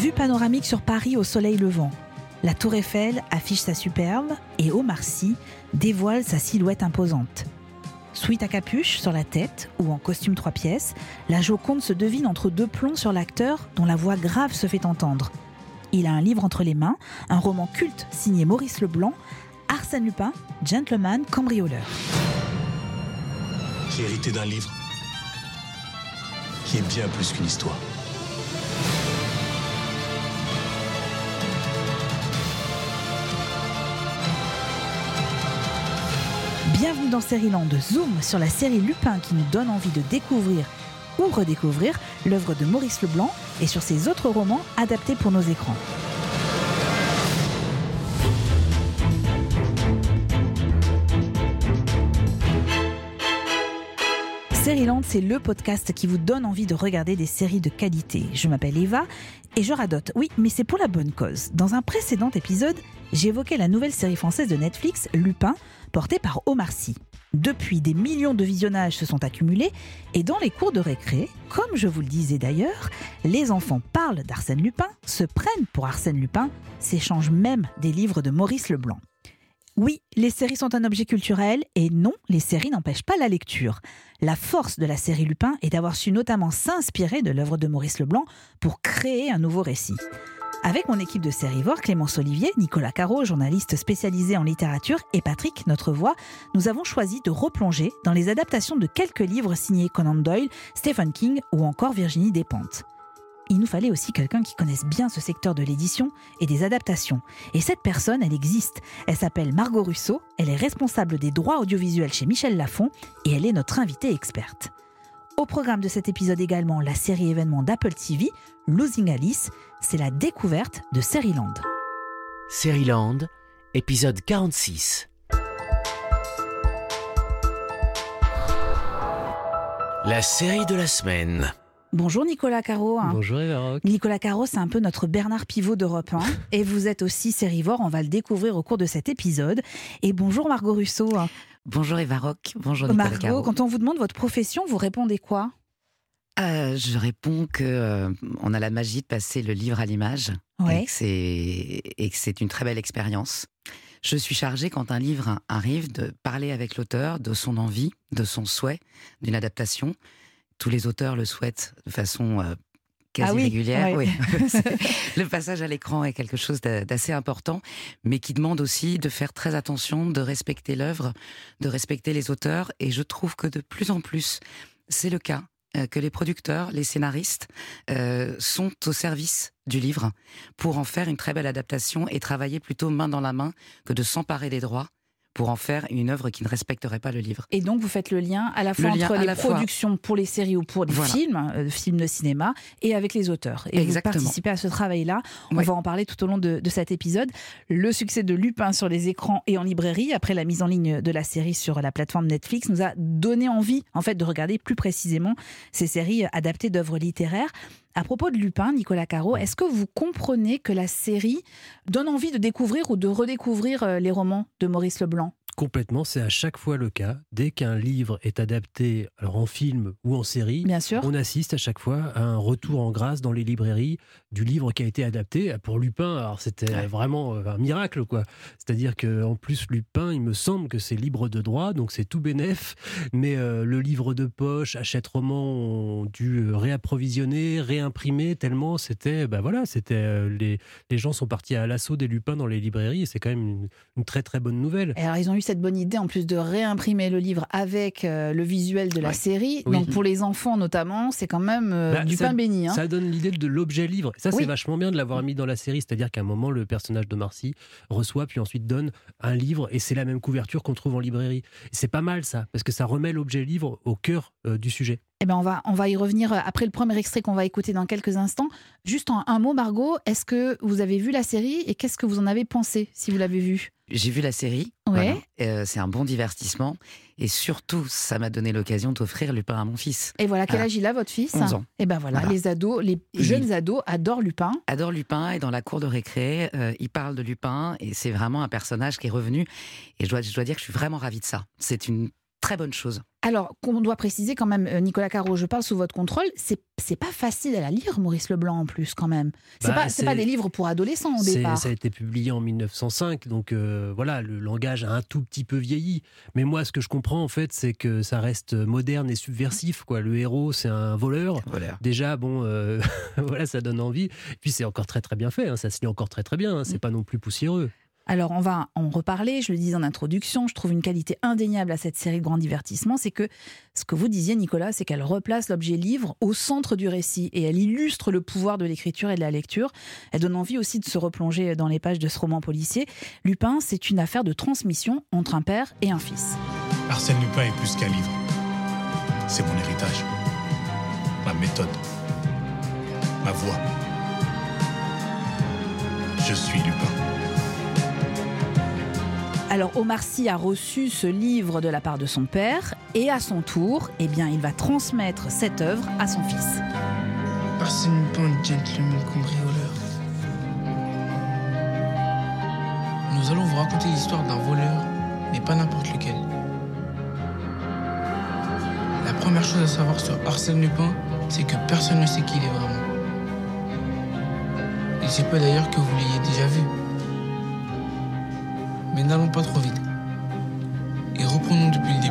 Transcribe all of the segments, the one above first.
Vue panoramique sur Paris au soleil levant. La Tour Eiffel affiche sa superbe et Omar Sy dévoile sa silhouette imposante. Sweat à capuche sur la tête ou en costume 3 pièces, la Joconde se devine entre deux plombs sur l'acteur dont la voix grave se fait entendre. Il a un livre entre les mains, un roman culte signé Maurice Leblanc, Arsène Lupin, gentleman cambrioleur. J'ai hérité d'un livre qui est bien plus qu'une histoire. Bienvenue dans Sérieland, zoom sur la série Lupin qui nous donne envie de découvrir ou redécouvrir l'œuvre de Maurice Leblanc et sur ses autres romans adaptés pour nos écrans. Sérieland, c'est le podcast qui vous donne envie de regarder des séries de qualité. Je m'appelle Eva et je radote. Oui, mais c'est pour la bonne cause. Dans un précédent épisode, j'évoquais la nouvelle série française de Netflix, Lupin, portée par Omar Sy. Depuis, des millions de visionnages se sont accumulés et dans les cours de récré, comme je vous le disais d'ailleurs, les enfants parlent d'Arsène Lupin, se prennent pour Arsène Lupin, s'échangent même des livres de Maurice Leblanc. Oui, les séries sont un objet culturel et non, les séries n'empêchent pas la lecture. La force de la série Lupin est d'avoir su notamment s'inspirer de l'œuvre de Maurice Leblanc pour créer un nouveau récit. Avec mon équipe de Sérivore, Clémence Olivier, Nicolas Caro, journaliste spécialisé en littérature, et Patrick, notre voix, nous avons choisi de replonger dans les adaptations de quelques livres signés Conan Doyle, Stephen King ou encore Virginie Despentes. Il nous fallait aussi quelqu'un qui connaisse bien ce secteur de l'édition et des adaptations. Et cette personne, elle existe. Elle s'appelle Margot Russo, elle est responsable des droits audiovisuels chez Michel Lafon et elle est notre invitée experte. Au programme de cet épisode également, la série événement d'Apple TV, Losing Alice, c'est la découverte de Sérieland. Sérieland, épisode 46. La série de la semaine. Bonjour Nicolas Caro. Bonjour Eva Rock. Nicolas Caro, c'est un peu notre Bernard Pivot d'Europe 1. Et vous êtes aussi Sérivore, on va le découvrir au cours de cet épisode. Et bonjour Margot Russo. Bonjour Eva Rock, bonjour Nicolas Margot, Caro. quand on vous demande votre profession, vous répondez quoi ? Je réponds que on a la magie de passer le livre à l'image Ouais. et que c'est une très belle expérience. Je suis chargée, quand un livre arrive, de parler avec l'auteur de son envie, de son souhait d'une adaptation. Tous les auteurs le souhaitent de façon quasi régulière. Ouais. Oui. Le passage à l'écran est quelque chose d'assez important, mais qui demande aussi de faire très attention, de respecter l'œuvre, de respecter les auteurs. Et je trouve que de plus en plus, c'est le cas, que les producteurs, les scénaristes sont au service du livre pour en faire une très belle adaptation et travailler plutôt main dans la main que de s'emparer des droits pour en faire une œuvre qui ne respecterait pas le livre. Et donc vous faites le lien à la fois entre les productions pour les séries ou pour les films de cinéma, et avec les auteurs. Et Exactement. vous participez à ce travail-là. On Ouais. va en parler tout au long de cet épisode. Le succès de Lupin sur les écrans et en librairie, après la mise en ligne de la série sur la plateforme Netflix, nous a donné envie en fait, de regarder plus précisément ces séries adaptées d'œuvres littéraires. À propos de Lupin, Nicolas Caro, est-ce que vous comprenez que la série donne envie de découvrir ou de redécouvrir les romans de Maurice Leblanc ? Complètement, c'est à chaque fois le cas. Dès qu'un livre est adapté, alors en film ou en série, Bien sûr. on assiste à chaque fois à un retour en grâce dans les librairies du livre qui a été adapté. Pour Lupin, alors c'était vraiment un miracle, quoi. C'est-à-dire qu'en plus, Lupin, il me semble que c'est libre de droit, donc c'est tout bénef. Mais le livre de poche, Hachette Roman ont dû réapprovisionner, réimprimer, tellement c'était... les gens sont partis à l'assaut des Lupins dans les librairies et c'est quand même une très très bonne nouvelle. Et alors ils ont eu cette bonne idée en plus de réimprimer le livre avec le visuel de la série. Oui. Donc pour les enfants notamment, c'est quand même du pain béni. Ça donne l'idée de l'objet livre. Ça, Oui. c'est vachement bien de l'avoir mis dans la série. C'est-à-dire qu'à un moment, le personnage de Marcy reçoit, puis ensuite donne un livre, et c'est la même couverture qu'on trouve en librairie. Et c'est pas mal ça, parce que ça remet l'objet livre au cœur du sujet. Eh ben on va y revenir après le premier extrait qu'on va écouter dans quelques instants. Juste en un mot, Margot, est-ce que vous avez vu la série et qu'est-ce que vous en avez pensé si vous l'avez vue ? J'ai vu la série, Ouais. voilà. C'est un bon divertissement et surtout, ça m'a donné l'occasion d'offrir Lupin à mon fils. Et voilà, quel âge il a votre fils ? 11 ans. Et ben voilà, Voilà. les jeunes ados adorent Lupin. Adore Lupin et dans la cour de récré, il parle de Lupin et c'est vraiment un personnage qui est revenu et je dois dire que je suis vraiment ravie de ça. C'est une très bonne chose. Alors, qu'on doit préciser quand même, Nicolas Caro, je parle sous votre contrôle, c'est pas facile à la lire, Maurice Leblanc, en plus, quand même. C'est pas des livres pour adolescents, au départ. Ça a été publié en 1905, donc voilà, le langage a un tout petit peu vieilli. Mais moi, ce que je comprends, en fait, c'est que ça reste moderne et subversif, quoi. Le héros, c'est un voleur. Voilà. Déjà, bon, voilà, ça donne envie. Et puis, c'est encore très, très bien fait, hein. Ça se lit encore très, très bien, hein. C'est pas non plus poussiéreux. Alors, on va en reparler, je le disais en introduction, je trouve une qualité indéniable à cette série de grands divertissements, c'est que ce que vous disiez, Nicolas, c'est qu'elle replace l'objet livre au centre du récit et elle illustre le pouvoir de l'écriture et de la lecture. Elle donne envie aussi de se replonger dans les pages de ce roman policier. Lupin, c'est une affaire de transmission entre un père et un fils. Arsène Lupin est plus qu'un livre. C'est mon héritage, ma méthode, ma voix. Je suis Lupin. Alors Omar Sy a reçu ce livre de la part de son père et à son tour, eh bien, il va transmettre cette œuvre à son fils. Arsène Lupin, gentleman cambrioleur. Nous allons vous raconter l'histoire d'un voleur, mais pas n'importe lequel. La première chose à savoir sur Arsène Lupin, c'est que personne ne sait qui il est vraiment. Il se peut d'ailleurs que vous l'ayez déjà vu. Mais n'allons pas trop vite. Et reprenons depuis le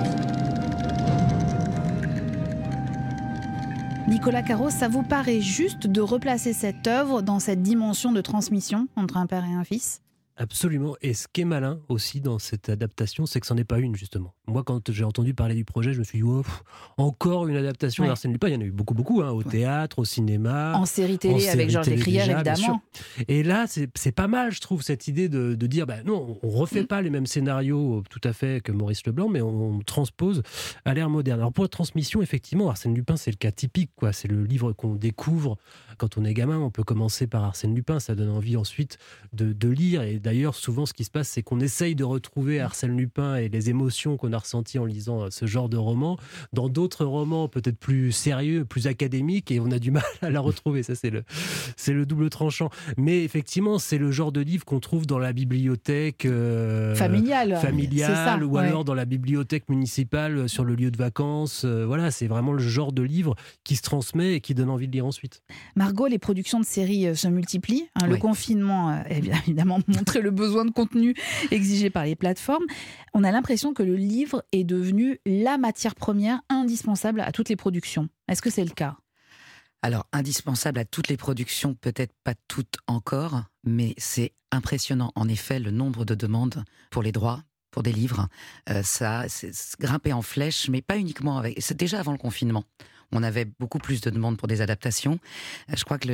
début. Nicolas Caro, ça vous paraît juste de replacer cette œuvre dans cette dimension de transmission entre un père et un fils ? Absolument. Et ce qui est malin aussi dans cette adaptation, c'est que c'en est pas une, justement. Moi, quand j'ai entendu parler du projet, je me suis dit, oh, encore une adaptation d'Arsène Lupin. Il y en a eu beaucoup, hein, au théâtre, au cinéma. En série télé avec Georges Descrières, évidemment. Et là, c'est pas mal, je trouve, cette idée de dire, non, on refait pas les mêmes scénarios tout à fait que Maurice Leblanc, mais on transpose à l'ère moderne. Alors pour la transmission, effectivement, Arsène Lupin, c'est le cas typique, quoi. C'est le livre qu'on découvre quand on est gamin. On peut commencer par Arsène Lupin, ça donne envie ensuite de lire. Et d'ailleurs, souvent, ce qui se passe, c'est qu'on essaye de retrouver Arsène Lupin et les émotions qu'on a ressenties en lisant ce genre de roman dans d'autres romans peut-être plus sérieux, plus académiques, et on a du mal à la retrouver. Ça, c'est le double tranchant. Mais effectivement, c'est le genre de livre qu'on trouve dans la bibliothèque familiale, ça, ou alors dans la bibliothèque municipale sur le lieu de vacances. Voilà, c'est vraiment le genre de livre qui se transmet et qui donne envie de lire ensuite. Margot, les productions de séries se multiplient. Le confinement a évidemment montré le besoin de contenu exigé par les plateformes. On a l'impression que le livre est devenu la matière première indispensable à toutes les productions. Est-ce que c'est le cas ? Alors, indispensable à toutes les productions, peut-être pas toutes encore, mais c'est impressionnant. En effet, le nombre de demandes pour les droits, pour des livres, ça c'est grimpé en flèche, mais pas uniquement avec... C'est déjà avant le confinement. On avait beaucoup plus de demandes pour des adaptations. Je crois que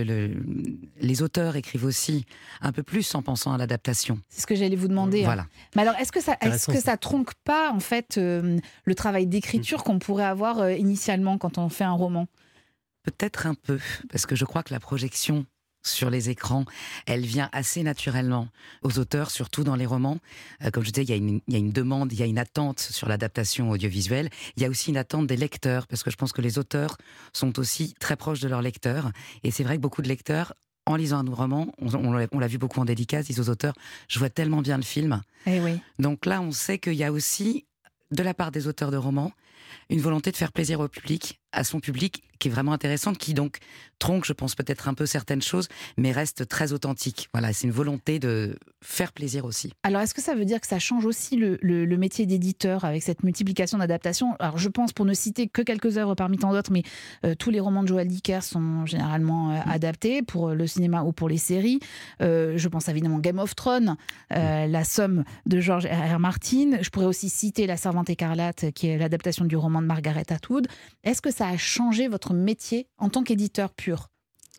les auteurs écrivent aussi un peu plus en pensant à l'adaptation. C'est ce que j'allais vous demander. Voilà. Mais alors, est-ce que ça tronque pas en fait le travail d'écriture qu'on pourrait avoir initialement quand on fait un roman ? Peut-être un peu, parce que je crois que la projection sur les écrans, elle vient assez naturellement aux auteurs, surtout dans les romans. Comme je disais, il y a une demande, il y a une attente sur l'adaptation audiovisuelle. Il y a aussi une attente des lecteurs, parce que je pense que les auteurs sont aussi très proches de leurs lecteurs. Et c'est vrai que beaucoup de lecteurs, en lisant un roman, on l'a vu beaucoup en dédicace, disent aux auteurs, je vois tellement bien le film. Eh oui. Donc là, on sait qu'il y a aussi, de la part des auteurs de romans, une volonté de faire plaisir au public, à son public, qui est vraiment intéressante, qui donc tronque, je pense, peut-être un peu certaines choses, mais reste très authentique. Voilà, c'est une volonté de faire plaisir aussi. Alors, est-ce que ça veut dire que ça change aussi le métier d'éditeur avec cette multiplication d'adaptations ? Alors, je pense, pour ne citer que quelques œuvres parmi tant d'autres, mais tous les romans de Joël Dicker sont généralement adaptés pour le cinéma ou pour les séries. Je pense évidemment Game of Thrones, La Somme de George R.R. Martin. Je pourrais aussi citer La Servante écarlate, qui est l'adaptation du roman de Margaret Atwood. Est-ce que ça a changé votre métier en tant qu'éditeur pur ?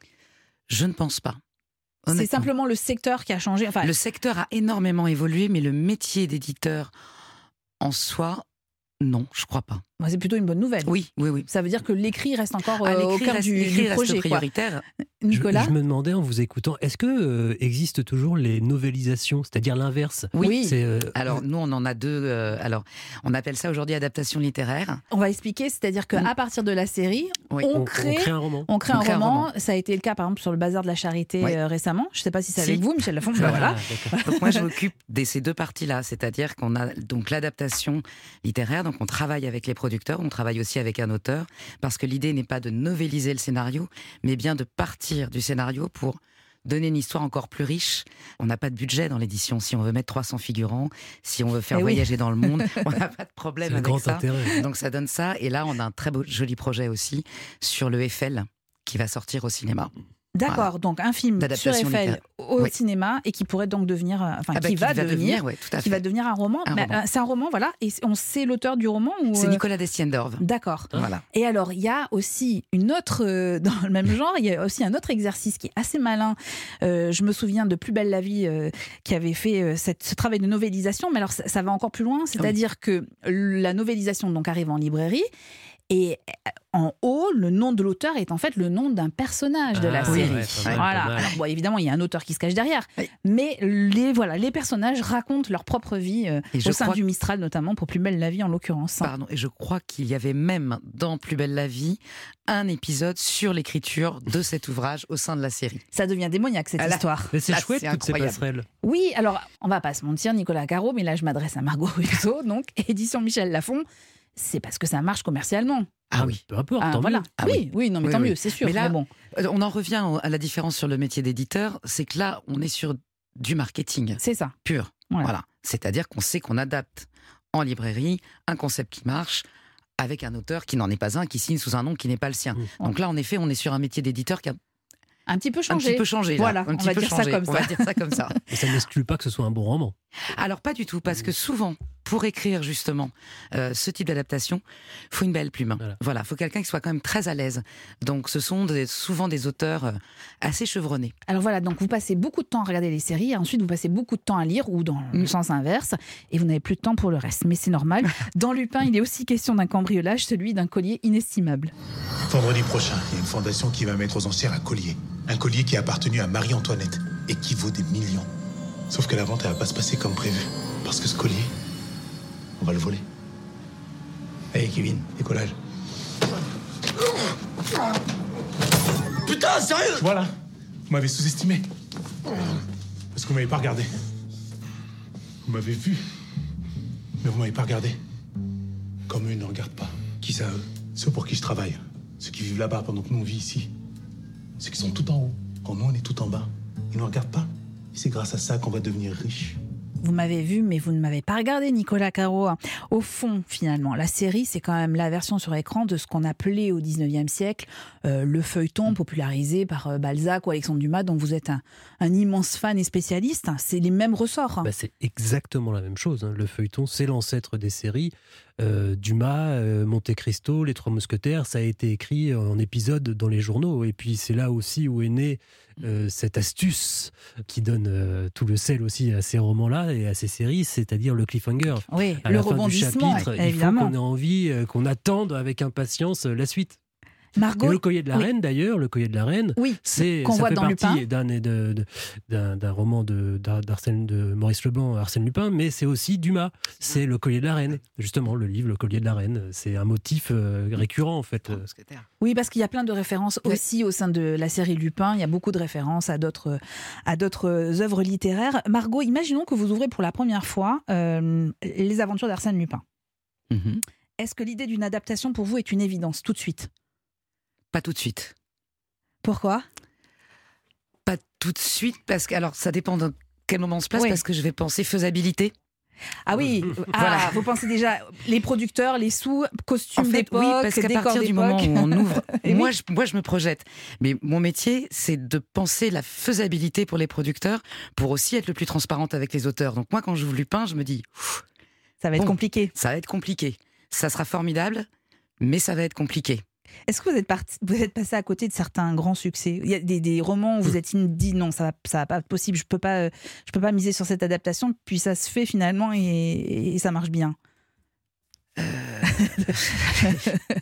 Je ne pense pas. C'est simplement le secteur qui a changé. Enfin, le secteur a énormément évolué, mais le métier d'éditeur en soi, non, je crois pas. C'est plutôt une bonne nouvelle. Oui. Ça veut dire que l'écrit reste encore au cœur du projet. Reste prioritaire. Nicolas. Je me demandais en vous écoutant, est-ce que existent toujours les novélisations, c'est-à-dire l'inverse? Oui. C'est, Alors, nous, on en a deux. Alors, on appelle ça aujourd'hui adaptation littéraire. On va expliquer, c'est-à-dire qu'à partir de la série, Oui. on crée un roman. On crée un roman. Ça a été le cas, par exemple, sur le Bazar de la Charité récemment. Je ne sais pas si c'est avec vous, Michel Lafon. Voilà. Donc moi, je m'occupe de ces deux parties-là, c'est-à-dire qu'on a donc l'adaptation littéraire, donc on travaille avec les producteurs, on travaille aussi avec un auteur, parce que l'idée n'est pas de novéliser le scénario, mais bien de partir du scénario pour donner une histoire encore plus riche. On n'a pas de budget dans l'édition. Si on veut mettre 300 figurants, si on veut faire voyager dans le monde, on n'a pas de problème avec ça. Intérêt. Donc ça donne ça. Et là, on a un très beau, joli projet aussi sur le Eiffel qui va sortir au cinéma. D'accord, voilà. Donc un film sur Eiffel au cinéma et qui pourrait donc devenir, qui va devenir un roman. C'est un roman, voilà. Et on sait l'auteur du roman ou... C'est Nicolas Destiendorf. D'accord. Voilà. Et alors, il y a aussi une autre, dans le même genre, il y a aussi un autre exercice qui est assez malin. Je me souviens de Plus belle la vie qui avait fait ce travail de novélisation, mais alors ça va encore plus loin, c'est-à-dire que la novélisation donc arrive en librairie. Et en haut, le nom de l'auteur est en fait le nom d'un personnage de la série. Voilà. Alors, évidemment, il y a un auteur qui se cache derrière. Mais les personnages racontent leur propre vie au sein du Mistral, notamment pour Plus belle la vie en l'occurrence. Pardon, et je crois qu'il y avait même dans Plus belle la vie un épisode sur l'écriture de cet ouvrage au sein de la série. Ça devient démoniaque cette histoire. Mais c'est chouette toutes ces passerelles. Oui, alors on va pas se mentir, Nicolas Caro, mais là je m'adresse à Margot Russo, donc édition Michel Lafon. C'est parce que ça marche commercialement. Ah oui, peu importe, tant mieux. Oui, non, mais tant mieux, c'est sûr. Mais là, bon. On en revient à la différence sur le métier d'éditeur, c'est que là, on est sur du marketing. C'est ça. Pur. Voilà. C'est-à-dire qu'on sait qu'on adapte en librairie un concept qui marche avec un auteur qui n'en est pas un, qui signe sous un nom qui n'est pas le sien. Donc là, en effet, on est sur un métier d'éditeur qui a un petit peu changé. Un petit peu changé, là. Voilà, on va dire ça comme ça. Et ça n'exclut pas que ce soit un bon roman. Alors pas du tout, parce que souvent, pour écrire justement ce type d'adaptation, il faut une belle plume. Voilà, il faut quelqu'un qui soit quand même très à l'aise. Donc ce sont souvent des auteurs assez chevronnés. Alors voilà, donc vous passez beaucoup de temps à regarder les séries, et ensuite vous passez beaucoup de temps à lire, ou dans le sens inverse, et vous n'avez plus de temps pour le reste. Mais c'est normal. Dans Lupin, il est aussi question d'un cambriolage, celui d'un collier inestimable. Vendredi prochain, il y a une fondation qui va mettre aux enchères un collier. Un collier qui a appartenu à Marie-Antoinette et qui vaut des millions. Sauf que la vente, elle va pas se passer comme prévu. Parce que ce collier, on va le voler. Allez, Kevin, décollage. Putain, sérieux? Voilà, vous m'avez sous-estimé. Parce que vous m'avez pas regardé. Vous m'avez vu, mais vous m'avez pas regardé. Comme eux ne regardent pas. Qui ça, eux? Ceux pour qui je travaille. Ceux qui vivent là-bas pendant que nous on vit ici. Ceux qui sont tout en haut, quand nous on est tout en bas. Ils ne regardent pas. Et c'est grâce à ça qu'on va devenir riche. Vous m'avez vu, mais vous ne m'avez pas regardé, Nicolas Caro. Au fond, finalement, la série, c'est quand même la version sur écran de ce qu'on appelait au 19e siècle le feuilleton popularisé par Balzac ou Alexandre Dumas, dont vous êtes un immense fan et spécialiste. C'est les mêmes ressorts. C'est exactement la même chose. Le feuilleton, c'est l'ancêtre des séries. Dumas, Monte Cristo, Les Trois Mousquetaires, ça a été écrit en épisodes dans les journaux. Et puis c'est là aussi où est née cette astuce qui donne tout le sel aussi à ces romans-là et à ces séries, c'est-à-dire le cliffhanger. Oui, à le la fin rebondissement, du chapitre, évidemment. Il faut qu'on ait envie, qu'on attende avec impatience la suite. Margot, et le collier de la reine, d'ailleurs, le collier de la reine, c'est qu'on ça voit fait dans partie Lupin. d'un roman de Maurice Leblanc, Arsène Lupin, mais c'est aussi Dumas. C'est le collier de la reine, justement, le livre, le collier de la reine. C'est un motif récurrent, en fait. Oui, parce qu'il y a plein de références aussi au sein de la série Lupin. Il y a beaucoup de références à d'autres œuvres littéraires. Margot, imaginons que vous ouvrez pour la première fois Les Aventures d'Arsène Lupin. Mm-hmm. Est-ce que l'idée d'une adaptation pour vous est une évidence tout de suite ? Pas tout de suite. Pourquoi ? Pas tout de suite, parce que, alors ça dépend de quel moment on se place, Oui. parce que je vais penser faisabilité. Ah oui, Voilà. Vous pensez déjà les producteurs, les sous, costumes En fait, d'époque, oui, parce qu'à décors partir du d'époque. moment où on ouvre, Et moi je me projette. Mais mon métier, c'est de penser la faisabilité pour les producteurs, pour aussi être le plus transparente avec les auteurs. Donc moi, quand j'ouvre Lupin, je me dis, Ça va être compliqué. Ça va être compliqué. Ça sera formidable, mais ça va être compliqué. Est-ce que vous êtes passé à côté de certains grands succès ? Il y a des romans où vous êtes dit non, ça va pas être possible, je peux pas miser sur cette adaptation, puis ça se fait finalement et ça marche bien.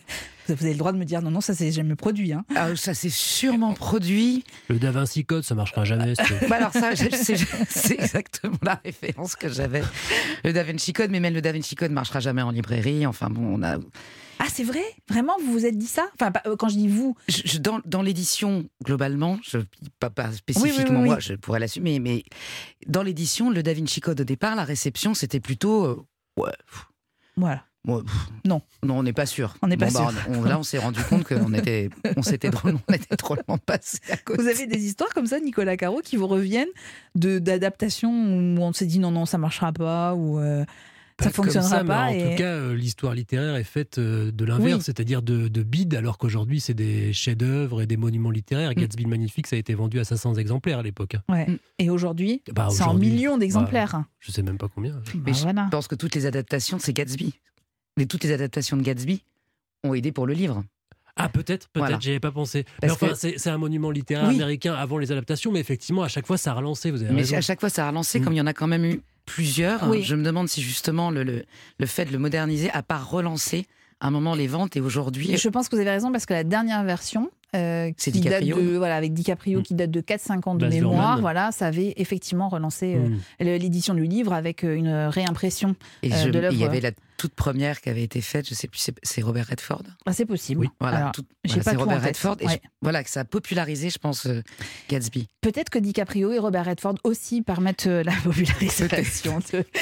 Vous avez le droit de me dire non, ça c'est jamais produit. Hein. Ah, ça c'est sûrement produit. Le Da Vinci Code, ça marchera jamais. Alors ça, c'est exactement la référence que j'avais. Le Da Vinci Code, mais même le Da Vinci Code marchera jamais en librairie. Enfin bon, on a... Ah, c'est vrai ? Vraiment, vous vous êtes dit ça ? Enfin, quand je dis vous... Dans l'édition, globalement, pas spécifiquement moi, je pourrais l'assumer, mais dans l'édition, le Da Vinci Code, au départ, la réception, c'était plutôt... Voilà. Non, on n'est pas sûr. On n'est pas sûr. Là, on s'est rendu compte qu'on était drôlement passé à côté. Vous avez des histoires comme ça, Nicolas Caro, qui vous reviennent d'adaptations où on s'est dit non, ça marchera pas, ou ça fonctionnera pas. En tout cas, l'histoire littéraire est faite de l'inverse, c'est-à-dire de bides, alors qu'aujourd'hui, c'est des chefs-d'œuvre et des monuments littéraires. Gatsby le Magnifique, ça a été vendu à 500 exemplaires à l'époque. Ouais. Et aujourd'hui, c'est en millions d'exemplaires. Je sais même pas combien. Mais je pense que toutes les adaptations, c'est Gatsby. Mais toutes les adaptations de Gatsby ont aidé pour le livre. Ah, peut-être, Voilà. J'y avais pas pensé. Mais enfin, c'est un monument littéraire américain avant les adaptations, mais effectivement, à chaque fois, ça a relancé, vous avez raison. À chaque fois, ça a relancé, comme il y en a quand même eu plusieurs. Je me demande si justement le fait de le moderniser n'a pas relancé à un moment les ventes, et aujourd'hui... Je pense que vous avez raison, parce que la dernière version... c'est qui date DiCaprio. avec DiCaprio, qui date de 4-5 ans de Baz mémoire, Luhrmann. ça avait effectivement relancé l'édition du livre avec une réimpression de l'œuvre. Il y avait la toute première qui avait été faite, je sais plus, c'est Robert Redford. Ah, c'est possible. Oui. Voilà, j'ai pas c'est tout en Robert tête. Redford, et voilà, que ça a popularisé, je pense, Gatsby. Peut-être que DiCaprio et Robert Redford aussi permettent la popularisation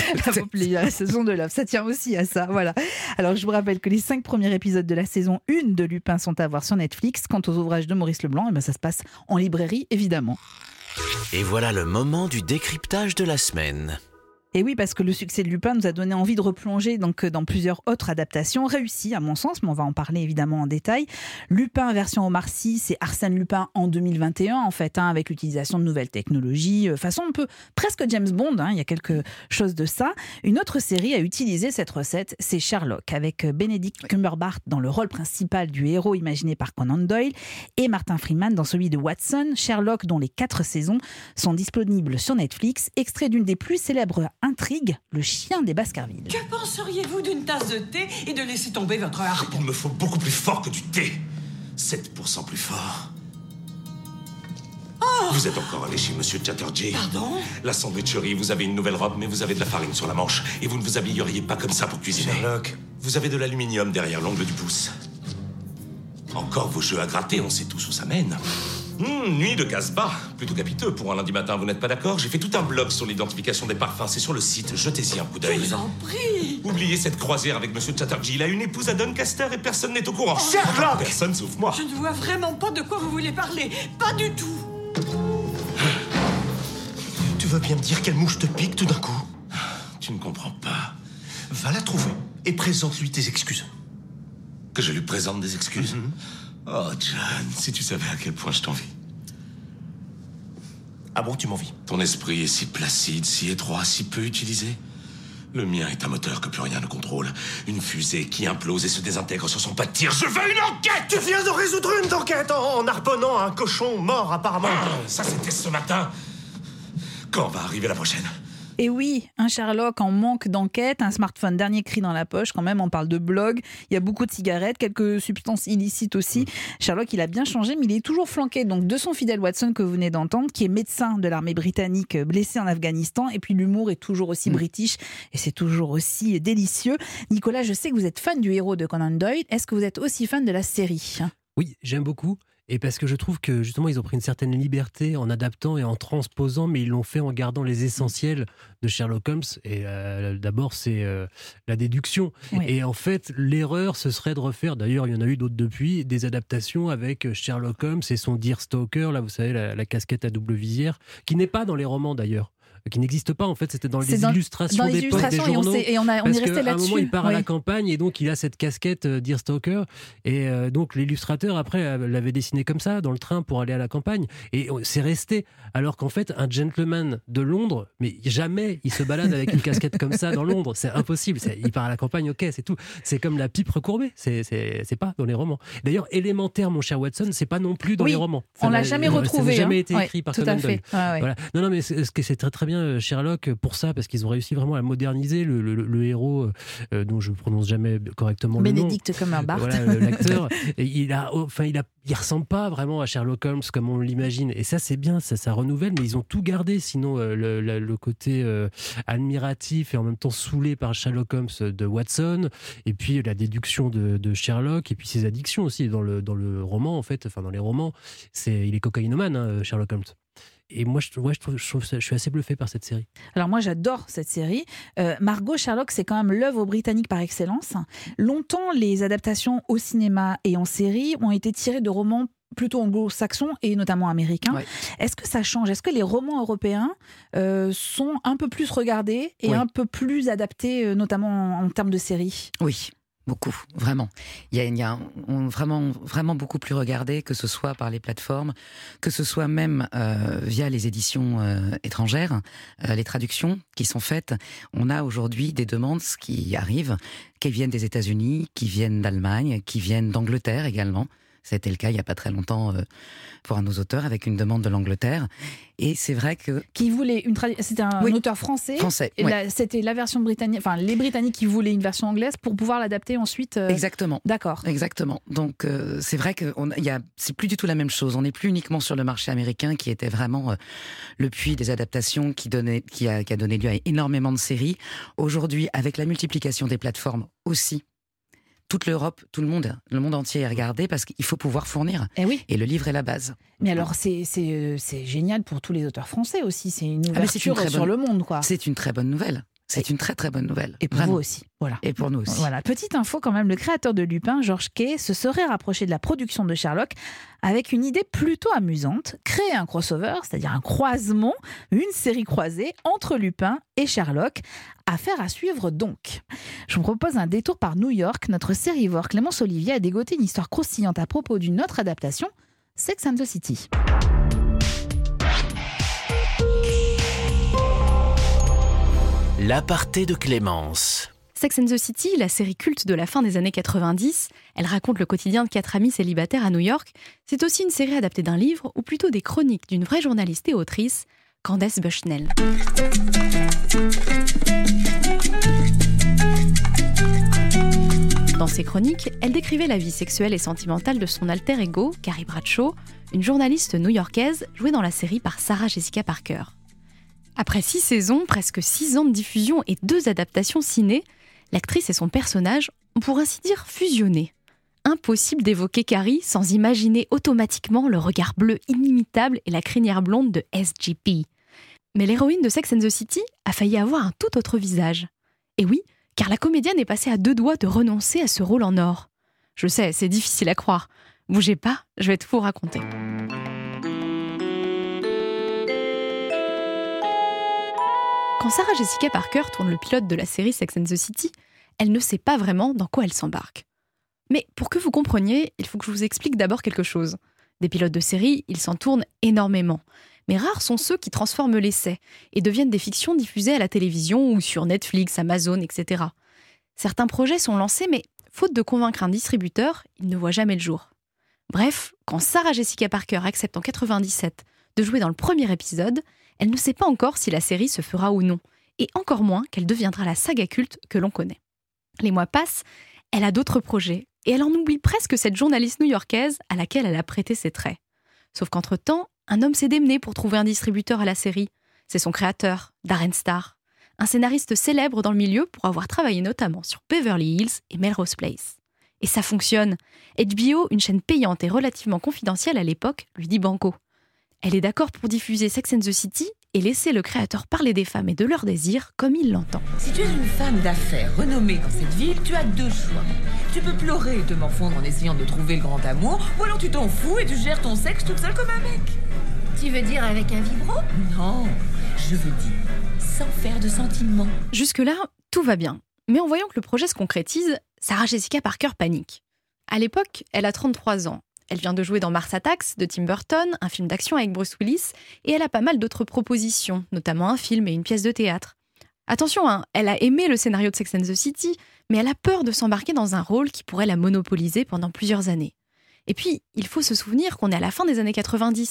de l'œuvre. Ça tient aussi à ça. Voilà. Alors, je vous rappelle que les 5 premiers épisodes de la saison 1 de Lupin sont à voir sur Netflix. Quant aux ouvrages de Maurice Leblanc, ça se passe en librairie, évidemment. Et voilà le moment du décryptage de la semaine. Et oui, parce que le succès de Lupin nous a donné envie de replonger dans plusieurs autres adaptations réussies, à mon sens, mais on va en parler évidemment en détail. Lupin version Omar Sy, c'est Arsène Lupin en 2021, en fait, avec l'utilisation de nouvelles technologies, façon un peu presque James Bond, il y a quelque chose de ça. Une autre série a utilisé cette recette, c'est Sherlock, avec Benedict Cumberbatch dans le rôle principal du héros imaginé par Conan Doyle et Martin Freeman dans celui de Watson. Sherlock, dont les 4 saisons sont disponibles sur Netflix, extrait d'une des plus célèbres intrigue, le chien des Baskerville. Que penseriez-vous d'une tasse de thé et de laisser tomber votre harpon ? Il me faut beaucoup plus fort que du thé. 7% plus fort. Oh ! Vous êtes encore allé chez Monsieur Chatterjee. Pardon ? La sandwicherie, vous avez une nouvelle robe, mais vous avez de la farine sur la manche. Et vous ne vous habilleriez pas comme ça pour cuisiner. Sherlock. Vous avez de l'aluminium derrière l'ongle du pouce. Encore vos jeux à gratter, on sait tous où ça mène. Nuit de Casbah, plutôt capiteux pour un lundi matin, vous n'êtes pas d'accord ? J'ai fait tout un blog sur l'identification des parfums, c'est sur le site, jetez-y un coup d'œil. Je vous en prie. Oubliez cette croisière avec Monsieur Chatterjee, il a une épouse à Doncaster et personne n'est au courant. Sherlock ! Personne sauf moi. Je ne vois vraiment pas de quoi vous voulez parler. Pas du tout. Tu veux bien me dire quelle mouche te pique tout d'un coup ? Tu ne comprends pas. Va la trouver et présente-lui tes excuses. Que je lui présente des excuses ? Oh, John, si tu savais à quel point je t'envie. Ah bon, tu m'envies ? Ton esprit est si placide, si étroit, si peu utilisé. Le mien est un moteur que plus rien ne contrôle. Une fusée qui implose et se désintègre sur son pas de tir. Je veux une enquête ! Tu viens de résoudre une enquête en harponnant un cochon mort, apparemment. Ça, c'était ce matin. Quand va arriver la prochaine ? Et oui, un Sherlock en manque d'enquête, un smartphone dernier cri dans la poche, quand même, on parle de blog, il y a beaucoup de cigarettes, quelques substances illicites aussi. Sherlock, il a bien changé, mais il est toujours flanqué donc de son fidèle Watson que vous venez d'entendre, qui est médecin de l'armée britannique blessé en Afghanistan, et puis l'humour est toujours aussi british, et c'est toujours aussi délicieux. Nicolas, je sais que vous êtes fan du héros de Conan Doyle, est-ce que vous êtes aussi fan de la série ? Oui, j'aime beaucoup. Et parce que je trouve que justement ils ont pris une certaine liberté en adaptant et en transposant, mais ils l'ont fait en gardant les essentiels de Sherlock Holmes. Et d'abord c'est la déduction. Oui. Et en fait l'erreur ce serait de refaire, d'ailleurs il y en a eu d'autres depuis, des adaptations avec Sherlock Holmes et son Deer Stalker, là vous savez la casquette à double visière, qui n'est pas dans les romans d'ailleurs. Qui n'existe pas en fait, c'était dans les illustrations d'époque des journaux. Et on est resté là-dessus. À un moment, il part à la campagne et donc il a cette casquette Deer Stalker. Et donc l'illustrateur après l'avait dessiné comme ça dans le train pour aller à la campagne. Et c'est resté. Alors qu'en fait, un gentleman de Londres, mais jamais il se balade avec une casquette comme ça dans Londres. C'est impossible. Il part à la campagne, ok, c'est tout. C'est comme la pipe recourbée. C'est pas dans les romans. D'ailleurs, Élémentaire, mon cher Watson, c'est pas non plus dans les romans. On l'a jamais retrouvé. Ça n'a jamais été écrit par tout Conan à fait. Doyle. Voilà. Non, mais ce que c'est très très bien bien Sherlock pour ça, parce qu'ils ont réussi vraiment à moderniser le héros, dont je prononce jamais correctement Benedict le nom. Cumberbatch. Voilà, l'acteur. Et il ressemble pas vraiment à Sherlock Holmes comme on l'imagine. Et ça, c'est bien, ça renouvelle, mais ils ont tout gardé. Sinon, le côté admiratif et en même temps saoulé par Sherlock Holmes de Watson, et puis la déduction de Sherlock, et puis ses addictions aussi dans le roman, en fait, enfin dans les romans. Il est cocaïnomane, Sherlock Holmes. Et moi, je suis assez bluffé par cette série. Alors moi, j'adore cette série. Margot, Sherlock, c'est quand même l'œuvre britannique par excellence. Longtemps, les adaptations au cinéma et en série ont été tirées de romans plutôt anglo-saxons et notamment américains. Ouais. Est-ce que ça change ? Est-ce que les romans européens sont un peu plus regardés et un peu plus adaptés, notamment en termes de série ? Oui. Beaucoup, vraiment. Il y a vraiment beaucoup plus regardé, que ce soit par les plateformes, que ce soit même via les éditions étrangères, les traductions qui sont faites. On a aujourd'hui des demandes qui arrivent, qui viennent des États-Unis, qui viennent d'Allemagne, qui viennent d'Angleterre également. Ça a été le cas il n'y a pas très longtemps pour un de nos auteurs avec une demande de l'Angleterre. Et c'est vrai que... Qui voulait c'était un auteur français. Et c'était la version britannique, enfin les Britanniques qui voulaient une version anglaise pour pouvoir l'adapter ensuite. Exactement. D'accord. Exactement. Donc c'est vrai que c'est plus du tout la même chose. On n'est plus uniquement sur le marché américain qui était vraiment le puits des adaptations qui a donné lieu à énormément de séries. Aujourd'hui, avec la multiplication des plateformes aussi, toute l'Europe, le monde entier est regardé parce qu'il faut pouvoir fournir. Et le livre est la base. Mais alors, c'est génial pour tous les auteurs français aussi. C'est une ouverture sur le monde, quoi. C'est une très bonne nouvelle. C'est une très très bonne nouvelle. Et pour vous aussi. Voilà. Et pour nous aussi. Voilà. Petite info quand même, le créateur de Lupin, Georges Kay, se serait rapproché de la production de Sherlock avec une idée plutôt amusante, créer un crossover, c'est-à-dire un croisement, une série croisée entre Lupin et Sherlock. Affaire à suivre donc. Je vous propose un détour par New York. Notre sérivore Clémence Olivier a dégoté une histoire croustillante à propos d'une autre adaptation, Sex and the City. L'aparté de Clémence. Sex and the City, la série culte de la fin des années 90, elle raconte le quotidien de 4 amis célibataires à New York. C'est aussi une série adaptée d'un livre, ou plutôt des chroniques d'une vraie journaliste et autrice, Candace Bushnell. Dans ses chroniques, elle décrivait la vie sexuelle et sentimentale de son alter ego, Carrie Bradshaw, une journaliste new-yorkaise jouée dans la série par Sarah Jessica Parker. Après 6 saisons, presque 6 ans de diffusion et 2 adaptations ciné, l'actrice et son personnage ont pour ainsi dire fusionné. Impossible d'évoquer Carrie sans imaginer automatiquement le regard bleu inimitable et la crinière blonde de SGP. Mais l'héroïne de Sex and the City a failli avoir un tout autre visage. Et oui, car la comédienne est passée à 2 doigts de renoncer à ce rôle en or. Je sais, c'est difficile à croire. Bougez pas, je vais tout vous raconter. Quand Sarah Jessica Parker tourne le pilote de la série Sex and the City, elle ne sait pas vraiment dans quoi elle s'embarque. Mais pour que vous compreniez, il faut que je vous explique d'abord quelque chose. Des pilotes de série, ils s'en tournent énormément. Mais rares sont ceux qui transforment l'essai et deviennent des fictions diffusées à la télévision ou sur Netflix, Amazon, etc. Certains projets sont lancés, mais faute de convaincre un distributeur, ils ne voient jamais le jour. Bref, quand Sarah Jessica Parker accepte en 97 de jouer dans le premier épisode, elle ne sait pas encore si la série se fera ou non, et encore moins qu'elle deviendra la saga culte que l'on connaît. Les mois passent, elle a d'autres projets, et elle en oublie presque cette journaliste new-yorkaise à laquelle elle a prêté ses traits. Sauf qu'entre-temps, un homme s'est démené pour trouver un distributeur à la série. C'est son créateur, Darren Star, un scénariste célèbre dans le milieu pour avoir travaillé notamment sur Beverly Hills et Melrose Place. Et ça fonctionne. HBO, une chaîne payante et relativement confidentielle à l'époque, lui dit banco. Elle est d'accord pour diffuser Sex and the City et laisser le créateur parler des femmes et de leurs désirs comme il l'entend. Si tu es une femme d'affaires renommée dans cette ville, tu as 2 choix. Tu peux pleurer et te morfondre en essayant de trouver le grand amour, ou alors tu t'en fous et tu gères ton sexe toute seule comme un mec. Tu veux dire avec un vibro ? Non, je veux dire sans faire de sentiments. Jusque-là, tout va bien. Mais en voyant que le projet se concrétise, Sarah Jessica Parker panique. À l'époque, elle a 33 ans. Elle vient de jouer dans Mars Attacks de Tim Burton, un film d'action avec Bruce Willis, et elle a pas mal d'autres propositions, notamment un film et une pièce de théâtre. Attention, elle a aimé le scénario de Sex and the City, mais elle a peur de s'embarquer dans un rôle qui pourrait la monopoliser pendant plusieurs années. Et puis, il faut se souvenir qu'on est à la fin des années 90,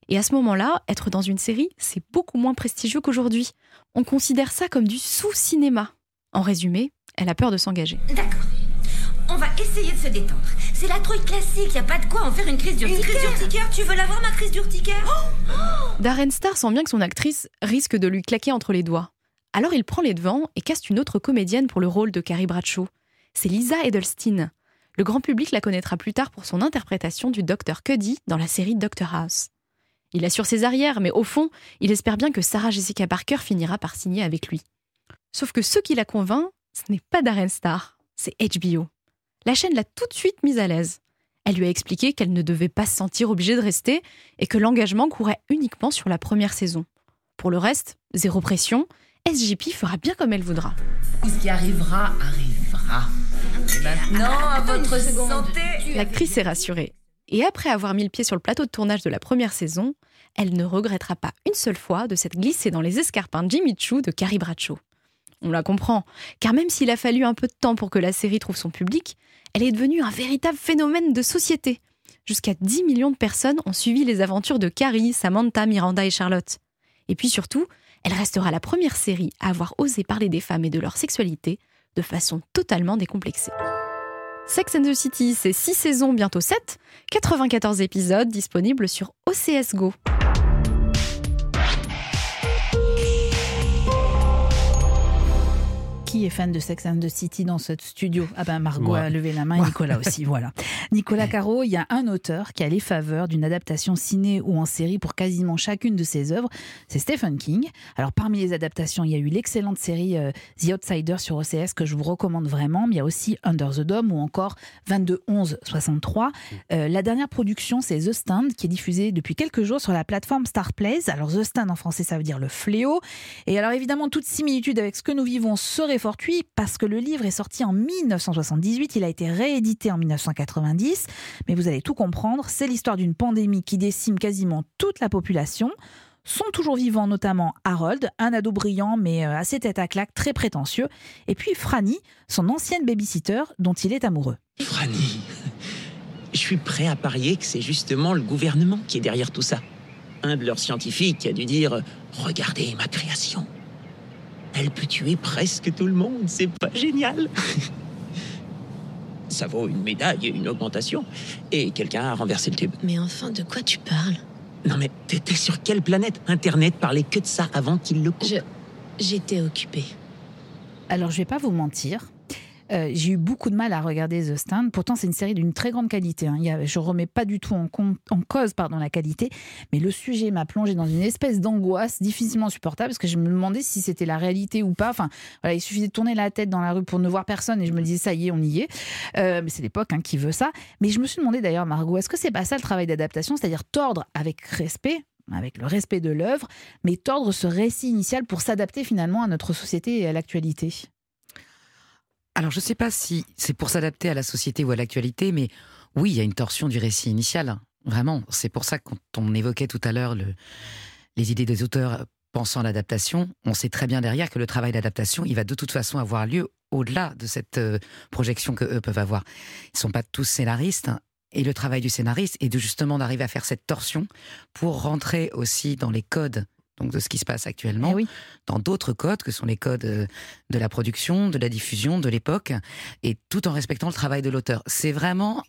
Et à ce moment-là, être dans une série, c'est beaucoup moins prestigieux qu'aujourd'hui. On considère ça comme du sous-cinéma. En résumé, elle a peur de s'engager. D'accord. On va essayer de se détendre. C'est la trouille classique, y a pas de quoi en faire une crise d'urticaire. Une crise d'urticaire? Tu veux l'avoir, ma crise d'urticaire? Darren Star sent bien que son actrice risque de lui claquer entre les doigts. Alors il prend les devants et caste une autre comédienne pour le rôle de Carrie Bradshaw. C'est Lisa Edelstein. Le grand public la connaîtra plus tard pour son interprétation du Dr Cuddy dans la série Dr House. Il assure ses arrières, mais au fond, il espère bien que Sarah Jessica Parker finira par signer avec lui. Sauf que ce qui la convainc, ce n'est pas Darren Star, c'est HBO. La chaîne l'a tout de suite mise à l'aise. Elle lui a expliqué qu'elle ne devait pas se sentir obligée de rester et que l'engagement courait uniquement sur la première saison. Pour le reste, zéro pression, SJP fera bien comme elle voudra. Ce qui arrivera, arrivera. Et maintenant, à votre santé. L'actrice est rassurée. Et après avoir mis le pied sur le plateau de tournage de la première saison, elle ne regrettera pas une seule fois de s'être glissée dans les escarpins Jimmy Choo de Carrie Bradshaw. On la comprend, car même s'il a fallu un peu de temps pour que la série trouve son public, elle est devenue un véritable phénomène de société. Jusqu'à 10 millions de personnes ont suivi les aventures de Carrie, Samantha, Miranda et Charlotte. Et puis surtout, elle restera la première série à avoir osé parler des femmes et de leur sexualité de façon totalement décomplexée. Sex and the City, c'est 6 saisons, bientôt 7, 94 épisodes disponibles sur OCS Go. Qui est fan de Sex and the City dans ce studio? Ah ben Margot a levé la main et Nicolas aussi, voilà. Nicolas Caro, il y a un auteur qui a les faveurs d'une adaptation ciné ou en série pour quasiment chacune de ses œuvres, c'est Stephen King. Alors parmi les adaptations, il y a eu l'excellente série The Outsider sur OCS que je vous recommande vraiment, mais il y a aussi Under the Dome ou encore 22-11-63. La dernière production, c'est The Stand qui est diffusée depuis quelques jours sur la plateforme Star Plays. Alors The Stand en français, ça veut dire le fléau. Et alors évidemment, toute similitude avec ce que nous vivons serait fortuit parce que le livre est sorti en 1978, il a été réédité en 1990, mais vous allez tout comprendre, c'est l'histoire d'une pandémie qui décime quasiment toute la population. Sont toujours vivants notamment Harold, un ado brillant mais assez tête à claque, très prétentieux, et puis Franny, son ancienne babysitter dont il est amoureux. Franny, je suis prêt à parier que c'est justement le gouvernement qui est derrière tout ça. Un de leurs scientifiques a dû dire « Regardez ma création ». Elle peut tuer presque tout le monde, c'est pas génial. Ça vaut une médaille et une augmentation. Et quelqu'un a renversé le tube. Mais enfin, de quoi tu parles? Non mais t'étais sur quelle planète? Internet parlait que de ça avant qu'il le coupe. J'étais occupée. Alors je vais pas vous mentir, j'ai eu beaucoup de mal à regarder The Stand. Pourtant, c'est une série d'une très grande qualité. Je ne remets pas du tout en cause la qualité, mais le sujet m'a plongé dans une espèce d'angoisse difficilement supportable parce que je me demandais si c'était la réalité ou pas. Enfin, voilà, il suffisait de tourner la tête dans la rue pour ne voir personne et je me disais ça y est, on y est. Mais c'est l'époque qui veut ça. Mais je me suis demandé d'ailleurs, Margot, est-ce que c'est pas ça le travail d'adaptation, c'est-à-dire tordre avec respect, avec le respect de l'œuvre, mais tordre ce récit initial pour s'adapter finalement à notre société et à l'actualité? Alors, je ne sais pas si c'est pour s'adapter à la société ou à l'actualité, mais oui, il y a une torsion du récit initial. Vraiment. C'est pour ça que quand on évoquait tout à l'heure les idées des auteurs pensant à l'adaptation, on sait très bien derrière que le travail d'adaptation, il va de toute façon avoir lieu au-delà de cette projection qu'eux peuvent avoir. Ils ne sont pas tous scénaristes. Et le travail du scénariste est justement d'arriver à faire cette torsion pour rentrer aussi dans les codes donc de ce qui se passe actuellement, dans d'autres codes que sont les codes de la production, de la diffusion, de l'époque, et tout en respectant le travail de l'auteur. C'est vraiment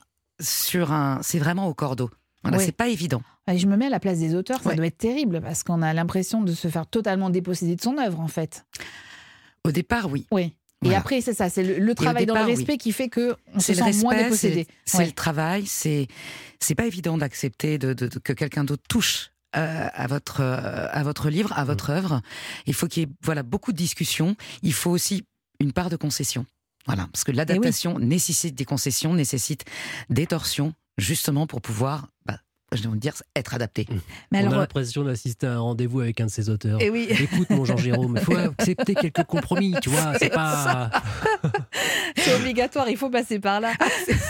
au cordeau. Voilà, c'est pas évident. Je me mets à la place des auteurs, ça doit être terrible parce qu'on a l'impression de se faire totalement déposséder de son œuvre en fait. Au départ, oui. Oui. Voilà. Et après, c'est ça, c'est le travail dans le respect qui fait qu'on se sent moins dépossédé. C'est le travail, c'est pas évident d'accepter que quelqu'un d'autre touche à votre livre, à votre œuvre. Il faut qu'il y ait beaucoup de discussions. Il faut aussi une part de concession. Voilà, parce que l'adaptation nécessite des concessions, nécessite des torsions, justement pour pouvoir, je vais dire, être adapté. Mais on a l'impression d'assister à un rendez-vous avec un de ses auteurs. Et oui. Écoute, mon Jean-Jérôme, il faut accepter quelques compromis, tu vois, c'est pas... C'est obligatoire, il faut passer par là.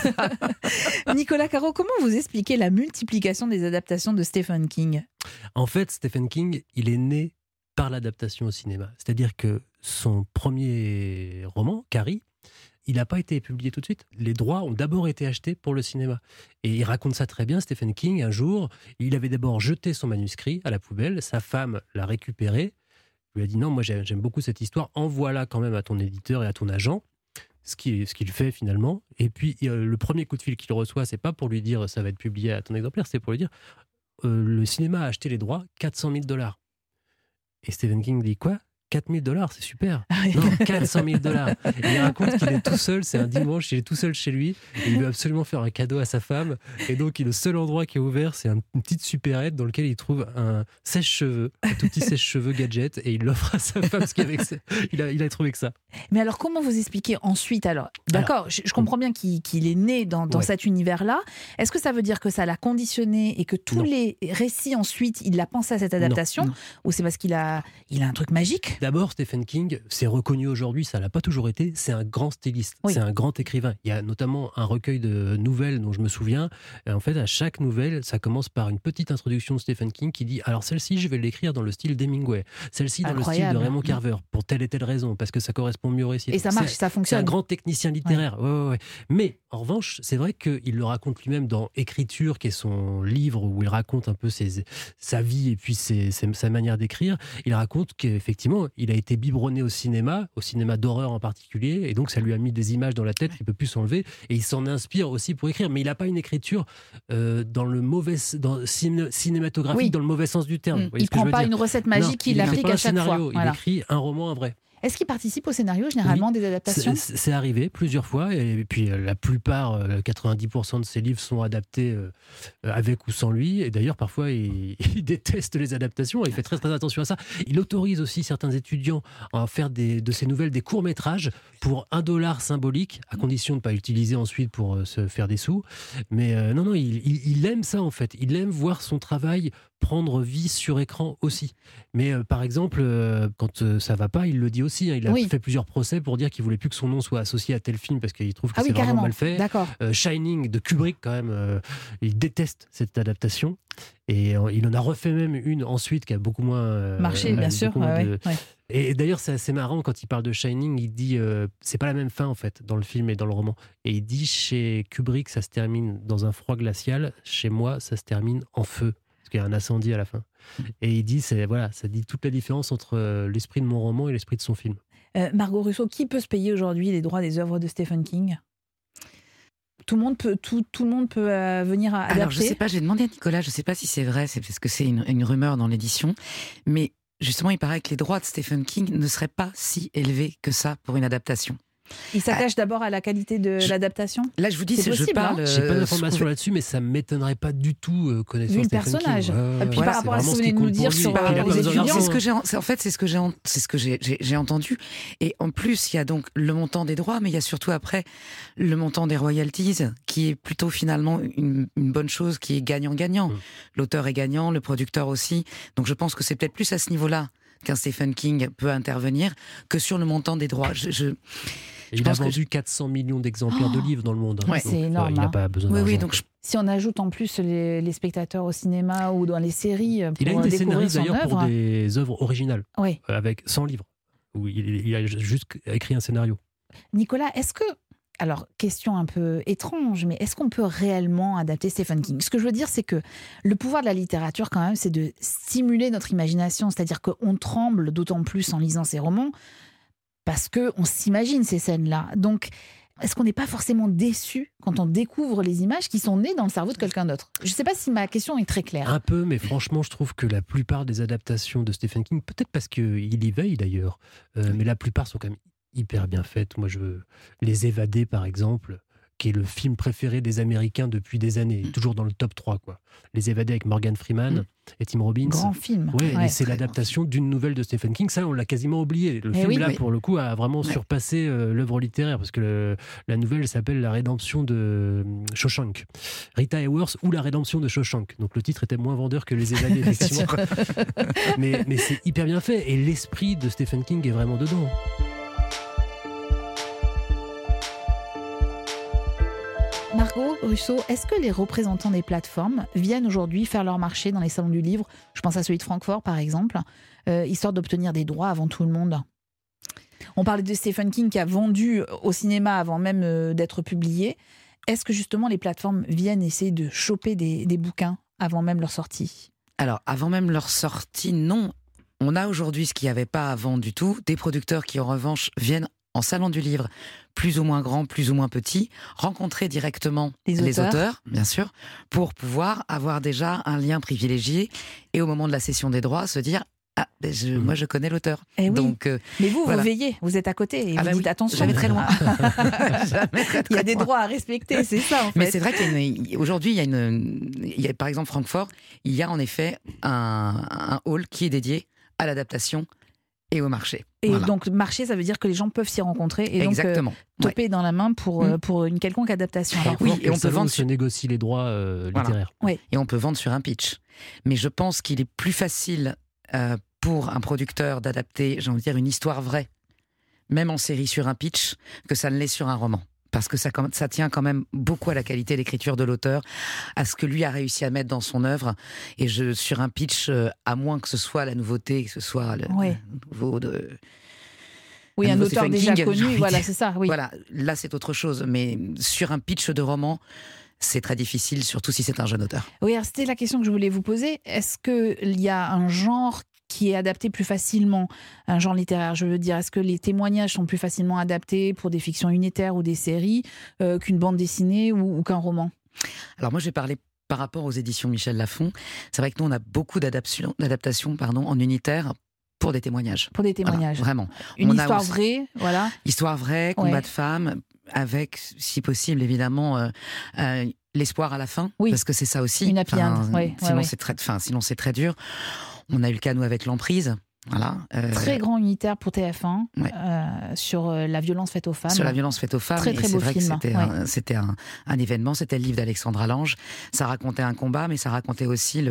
Nicolas Caro, comment vous expliquez la multiplication des adaptations de Stephen King? En fait, Stephen King, il est né par l'adaptation au cinéma. C'est-à-dire que son premier roman, Carrie, il n'a pas été publié tout de suite. Les droits ont d'abord été achetés pour le cinéma. Et il raconte ça très bien, Stephen King. Un jour, il avait d'abord jeté son manuscrit à la poubelle. Sa femme l'a récupéré. Il lui a dit non, moi j'aime beaucoup cette histoire. Envoie-la quand même à ton éditeur et à ton agent. Ce qu'il fait finalement. Et puis le premier coup de fil qu'il reçoit, c'est pas pour lui dire ça va être publié à ton exemplaire, c'est pour lui dire le cinéma a acheté les droits, $400,000. Et Stephen King dit quoi ? $4,000, c'est super. Non, $400,000. Il raconte qu'il est tout seul, c'est un dimanche, il est tout seul chez lui, et il veut absolument faire un cadeau à sa femme. Et donc, le seul endroit qui est ouvert, c'est une petite supérette dans lequel il trouve un sèche-cheveux, un tout petit sèche-cheveux gadget, et il l'offre à sa femme, parce qu'il a trouvé que ça. Mais alors, comment vous expliquez ensuite alors, d'accord, je comprends bien qu'il est né dans cet univers-là. Est-ce que ça veut dire que ça l'a conditionné et que tous les récits ensuite, il a pensé à cette adaptation ? Non. Ou c'est parce qu'il a un truc magique ? D'abord, Stephen King, c'est reconnu aujourd'hui, ça ne l'a pas toujours été, c'est un grand styliste, c'est un grand écrivain. Il y a notamment un recueil de nouvelles dont je me souviens. Et en fait, à chaque nouvelle, ça commence par une petite introduction de Stephen King qui dit « Alors celle-ci, je vais l'écrire dans le style d'Hemingway, celle-ci dans le style de Raymond Carver, pour telle et telle raison, parce que ça correspond mieux au récit. » Et ça marche, ça fonctionne. C'est un grand technicien littéraire. Ouais. Mais en revanche, c'est vrai qu'il le raconte lui-même dans Écriture, qui est son livre où il raconte un peu sa vie et puis sa manière d'écrire. Il raconte qu'effectivement, il a été biberonné au cinéma d'horreur en particulier, et donc ça lui a mis des images dans la tête qu'il ne peut plus s'enlever, et il s'en inspire aussi pour écrire, mais il n'a pas une écriture cinématographique dans le mauvais sens du terme. Il ne prend pas une recette magique qu'il applique à chaque fois. Il écrit un roman en vrai. Est-ce qu'il participe au scénario généralement des adaptations ? C'est arrivé plusieurs fois, et puis la plupart, 90% de ses livres sont adaptés avec ou sans lui, et d'ailleurs parfois il déteste les adaptations, il fait très très attention à ça. Il autorise aussi certains étudiants à faire de ses nouvelles des courts-métrages pour $1 symbolique, à condition de ne pas l'utiliser ensuite pour se faire des sous. Mais non, il aime ça en fait, il aime voir son travail prendre vie sur écran aussi. Mais par exemple, quand ça va pas, il le dit aussi. Il a fait plusieurs procès pour dire qu'il voulait plus que son nom soit associé à tel film parce qu'il trouve que c'est vraiment mal fait. Shining de Kubrick, quand même, il déteste cette adaptation. Et il en a refait même une ensuite qui a beaucoup moins marché, bien sûr. Et d'ailleurs, c'est assez marrant quand il parle de Shining. Il dit c'est pas la même fin en fait dans le film et dans le roman. Et il dit chez Kubrick, ça se termine dans un froid glacial. Chez moi, ça se termine en feu. Il y a un incendie à la fin. Et il dit, ça dit toute la différence entre l'esprit de mon roman et l'esprit de son film. Margot Russo, qui peut se payer aujourd'hui les droits des œuvres de Stephen King ? Tout le monde peut venir adapter. Alors je sais pas, j'ai demandé à Nicolas, je sais pas si c'est vrai, c'est parce que c'est une rumeur dans l'édition, mais justement il paraît que les droits de Stephen King ne seraient pas si élevés que ça pour une adaptation. Il s'attache d'abord à la qualité de l'adaptation. Là, je vous dis, je parle. J'ai pas d'informations là-dessus, mais ça m'étonnerait pas du tout connaissant vu le Stephen personnage. King. Et puis par rapport à ce que vous venez de nous dire sur les étudiants, c'est ce que j'ai entendu. Et en plus, il y a donc le montant des droits, mais il y a surtout après le montant des royalties, qui est plutôt finalement une bonne chose, qui est gagnant-gagnant. L'auteur est gagnant, le producteur aussi. Donc je pense que c'est peut-être plus à ce niveau-là qu'un Stephen King peut intervenir que sur le montant des droits. Il a vendu 400 millions d'exemplaires de livres dans le monde. Ouais, c'est énorme. Il n'a pas besoin d'argent. Donc si on ajoute en plus les spectateurs au cinéma ou dans les séries pour il a eu des scénaristes d'ailleurs œuvre. pour des œuvres originales, avec 100 livres, où il a juste écrit un scénario. Nicolas, est-ce que... Alors, question un peu étrange, mais est-ce qu'on peut réellement adapter Stephen King ? Ce que je veux dire, c'est que le pouvoir de la littérature, quand même, c'est de stimuler notre imagination. C'est-à-dire qu'on tremble d'autant plus en lisant ses romans parce qu'on s'imagine ces scènes-là. Donc, est-ce qu'on n'est pas forcément déçu quand on découvre les images qui sont nées dans le cerveau de quelqu'un d'autre ? Je ne sais pas si ma question est très claire. Un peu, mais franchement, je trouve que la plupart des adaptations de Stephen King, peut-être parce qu'il y veille d'ailleurs, mais la plupart sont quand même hyper bien faites. Moi, Les Évadés, par exemple, qui est le film préféré des Américains depuis des années, toujours dans le top 3, quoi. Les Évadés avec Morgan Freeman et Tim Robbins. Grand film. Et c'est l'adaptation d'une nouvelle de Stephen King. Ça, on l'a quasiment oublié. Le film, pour le coup, a vraiment surpassé l'œuvre littéraire, parce que la nouvelle s'appelle La rédemption de Shawshank. Rita Hayworth ou La rédemption de Shawshank. Donc le titre était moins vendeur que Les Évadés, effectivement. mais c'est hyper bien fait. Et l'esprit de Stephen King est vraiment dedans. Margot Russo, est-ce que les représentants des plateformes viennent aujourd'hui faire leur marché dans les salons du livre ? Je pense à celui de Francfort, par exemple, histoire d'obtenir des droits avant tout le monde. On parlait de Stephen King qui a vendu au cinéma avant même d'être publié. Est-ce que justement les plateformes viennent essayer de choper des bouquins avant même leur sortie ? Alors, avant même leur sortie, non. On a aujourd'hui ce qu'il n'y avait pas avant du tout, des producteurs qui en revanche viennent en salon du livre, plus ou moins grand, plus ou moins petit, rencontrer directement les auteurs, bien sûr, pour pouvoir avoir déjà un lien privilégié et au moment de la cession des droits, se dire moi je connais l'auteur. Oui. Donc, mais vous, voilà. vous veillez, vous êtes à côté et vous dites attention. Jamais très loin. Il y a des droits à respecter, c'est ça en fait. Mais c'est vrai qu'aujourd'hui, il y a par exemple Francfort, il y a en effet un hall qui est dédié à l'adaptation et au marché. Et voilà. donc, marché, ça veut dire que les gens peuvent s'y rencontrer et exactement. Donc toper dans la main pour une quelconque adaptation. Alors, oui, et on peut vendre. Se négocie les droits littéraires. Voilà. Oui. Et on peut vendre sur un pitch. Mais je pense qu'il est plus facile pour un producteur d'adapter, j'ai envie de dire, une histoire vraie, même en série sur un pitch, que ça ne l'est sur un roman. Parce que ça tient quand même beaucoup à la qualité d'écriture de l'auteur, à ce que lui a réussi à mettre dans son œuvre. Et sur un pitch, à moins que ce soit la nouveauté, que ce soit le nouveau de... Oui, un auteur déjà connu, voilà, c'est ça. Oui. Voilà, là c'est autre chose. Mais sur un pitch de roman, c'est très difficile, surtout si c'est un jeune auteur. Oui, alors c'était la question que je voulais vous poser. Est-ce qu'il y a un genre qui est adapté plus facilement, un genre littéraire, je veux dire, est-ce que les témoignages sont plus facilement adaptés pour des fictions unitaires ou des séries qu'une bande dessinée ou qu'un roman ? Alors moi, je vais parler par rapport aux éditions Michel Lafon. C'est vrai que nous, on a beaucoup d'adaptations en unitaire pour des témoignages. Pour des témoignages. Voilà, vraiment. Une histoire vraie, voilà. Histoire vraie, combat de femmes, avec, si possible, évidemment, l'espoir à la fin, parce que c'est ça aussi. Une happy end, sinon c'est très dur. On a eu le cas, nous, avec l'emprise. Voilà. Très grand unitaire pour TF1 sur la violence faite aux femmes. Sur la violence faite aux femmes. Très, très beau film. C'était un événement, c'était le livre d'Alexandra Lange. Ça racontait un combat, mais ça racontait aussi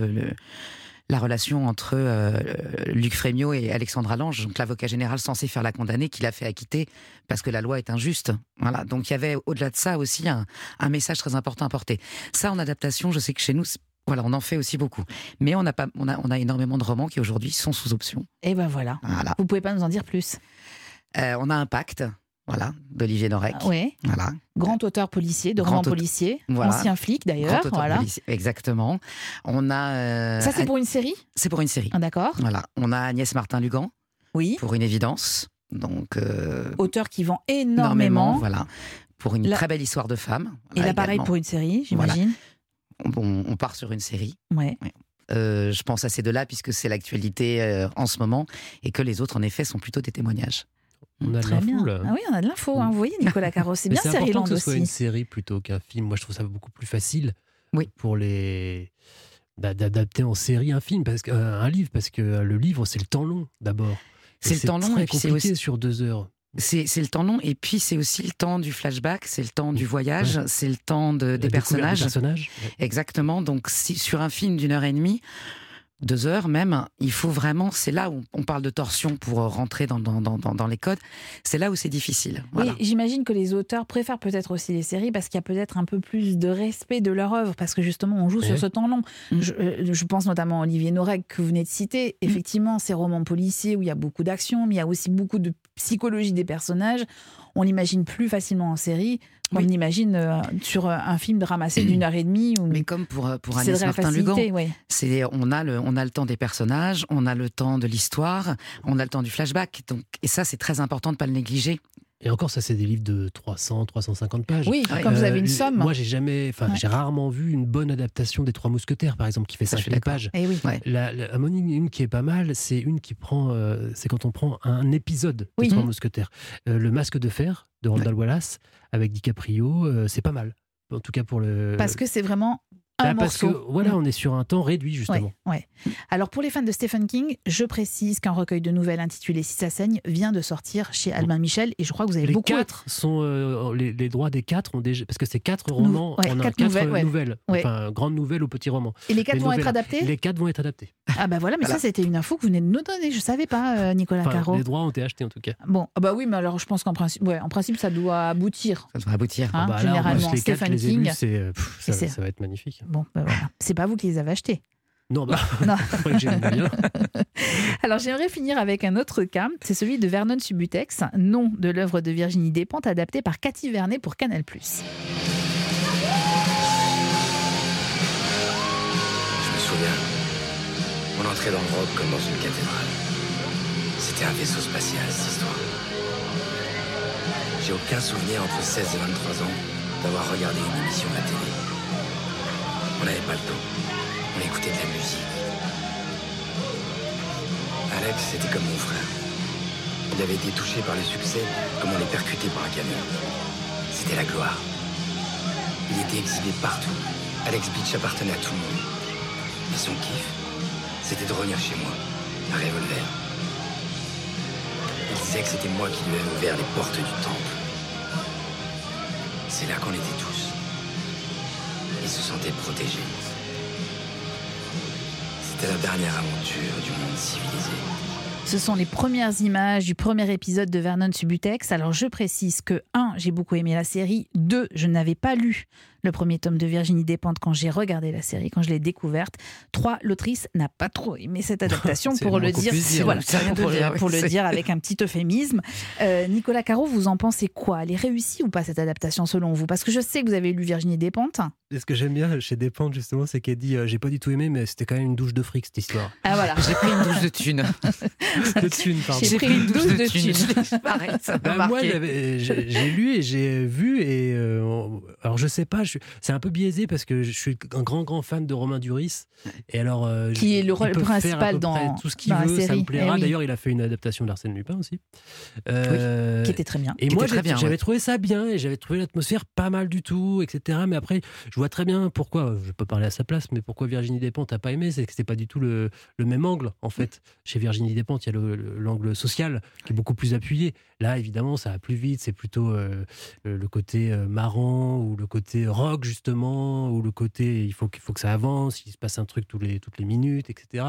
la relation entre Luc Frémiot et Alexandra Lange, donc l'avocat général censé faire la condamner, qui l'a fait acquitter parce que la loi est injuste. Voilà. Donc il y avait, au-delà de ça, aussi un message très important à porter. Ça, en adaptation, je sais que chez nous... Voilà, on en fait aussi beaucoup. Mais on a énormément de romans qui aujourd'hui sont sous option. Et ben voilà. Vous pouvez pas nous en dire plus. On a un pacte, voilà, d'Olivier Norek. Oui. Voilà. Grand auteur policier, de romans policiers, ancien flic d'ailleurs. Policier, exactement. On a. Ça c'est pour une série ? C'est pour une série. Ah, d'accord. Voilà. On a Agnès Martin-Lugan. Oui. Pour une évidence. Donc. Auteur qui vend énormément. Voilà. Pour une très belle histoire de femme. Et là pareil pour une série, j'imagine. Voilà. On part sur une série. Ouais. Je pense à ces deux-là, puisque c'est l'actualité en ce moment, et que les autres, en effet, sont plutôt des témoignages. On a de l'info, là. Ah oui, on a de l'info. Vous voyez, Nicolas Caro, c'est bien Sériland aussi. C'est important que ce soit une série plutôt qu'un film. Moi, je trouve ça beaucoup plus facile pour d'adapter en série un film, un livre, parce que le livre, c'est le temps long, d'abord. C'est le temps long, et puis c'est compliqué sur 2 heures. C'est le temps long, et puis c'est aussi le temps du flashback, c'est le temps du voyage, c'est le temps des personnages. Exactement. Donc sur un film d'1h30, 2 heures même, il faut vraiment, c'est là où on parle de torsion pour rentrer dans les codes, c'est là où c'est difficile. Voilà. Oui, j'imagine que les auteurs préfèrent peut-être aussi les séries parce qu'il y a peut-être un peu plus de respect de leur œuvre, parce que justement on joue sur ce temps long. Je pense notamment à Olivier Norek que vous venez de citer. Effectivement, ces romans policiers où il y a beaucoup d'action, mais il y a aussi beaucoup de psychologie des personnages. On l'imagine plus facilement en série. On l'imagine sur un film ramassé d'1h30. Mais comme pour Agnès Martin-Lugan, on a le temps des personnages, on a le temps de l'histoire, on a le temps du flashback. Donc, et ça, c'est très important de ne pas le négliger. Et encore, ça, c'est des livres de 300, 350 pages. Oui, quand vous avez une somme. Moi, j'ai rarement vu une bonne adaptation des 3 Mousquetaires, par exemple, qui fait 50 pages. Et oui. Une qui est pas mal, c'est une qui prend, c'est quand on prend un épisode des 3 Mousquetaires. Le Masque de fer de Randall Wallace avec DiCaprio, c'est pas mal. En tout cas pour le. Parce que c'est vraiment. Parce que on est sur un temps réduit justement. Ouais. Alors pour les fans de Stephen King, je précise qu'un recueil de nouvelles intitulé Si ça saigne vient de sortir chez Albin Michel et je crois que vous avez beaucoup. Les 4 sont les droits des 4 ont déjà, parce que c'est 4 romans, on a 4 nouvelles, enfin grandes nouvelles ou petits romans. Et les 4 vont être adaptés. Les 4 vont être adaptés. Ah bah voilà, mais ça c'était une info que vous venez de nous donner, je savais pas, Nicolas Caro. Les droits ont été achetés en tout cas. Bon, bah oui, mais alors je pense qu'en principe, ça doit aboutir. Ça devrait aboutir. Généralement, les Stephen 4, King, ça va être magnifique. Bon, bah voilà. C'est pas vous qui les avez achetés. Non, bah, Non. faudrait que j'aime bien. Alors j'aimerais finir avec un autre cas, c'est celui de Vernon Subutex, nom de l'œuvre de Virginie Despentes adaptée par Cathy Vernet pour Canal+. Je me souviens, on entrait dans le roc comme dans une cathédrale. C'était un vaisseau spatial, cette histoire. J'ai aucun souvenir entre 16 et 23 ans d'avoir regardé une émission à la télé. On n'avait pas le temps. On écoutait de la musique. Alex, c'était comme mon frère. Il avait été touché par le succès comme on est percuté par un camion. C'était la gloire. Il était exhibé partout. Alex Beach appartenait à tout le monde. Et son kiff, c'était de revenir chez moi, un revolver. Il disait que c'était moi qui lui avais ouvert les portes du temple. C'est là qu'on était tous. Il se sentait protégé. C'était la dernière aventure du monde civilisé. Ce sont les premières images du premier épisode de Vernon Subutex. Alors je précise que 1, j'ai beaucoup aimé la série, 2, je n'avais pas lu le premier tome de Virginie Despentes quand j'ai regardé la série, quand je l'ai découverte, 3, l'autrice n'a pas trop aimé cette adaptation pour le dire, voilà, pour le dire avec un petit euphémisme. Nicolas Caro, vous en pensez quoi? Elle est réussie ou pas cette adaptation selon vous? Parce que je sais que vous avez lu Virginie Despentes. Et ce que j'aime bien chez Despentes justement, c'est qu'elle dit j'ai pas du tout aimé, mais c'était quand même une douche de fric cette histoire. Ah voilà. J'ai pris une douche de thunes. De thunes, pardon. J'ai pris une douche de thunes. Pareil, ça m'a Moi, marqué. j'ai lu et j'ai vu et alors je sais pas, c'est un peu biaisé parce que je suis un grand fan de Romain Duris et alors qui est le rôle principal dans tout ce qu'il la veut, série. ça me plaira. Oui. D'ailleurs, il a fait une adaptation d'Arsène Lupin aussi, Oui, qui était très bien. Et moi, j'avais trouvé ça bien et j'avais trouvé l'atmosphère pas mal du tout, etc. Mais après, je vois très bien pourquoi. Je peux parler à sa place, mais pourquoi Virginie Despentes n'a pas aimé, c'est que c'est pas du tout le même angle en fait. Chez Virginie Despentes, il y a l'angle social qui est beaucoup plus appuyé. Là, évidemment, ça va plus vite. C'est plutôt le côté marrant ou le côté rock justement, ou le côté il faut que ça avance, il se passe un truc toutes les minutes, etc.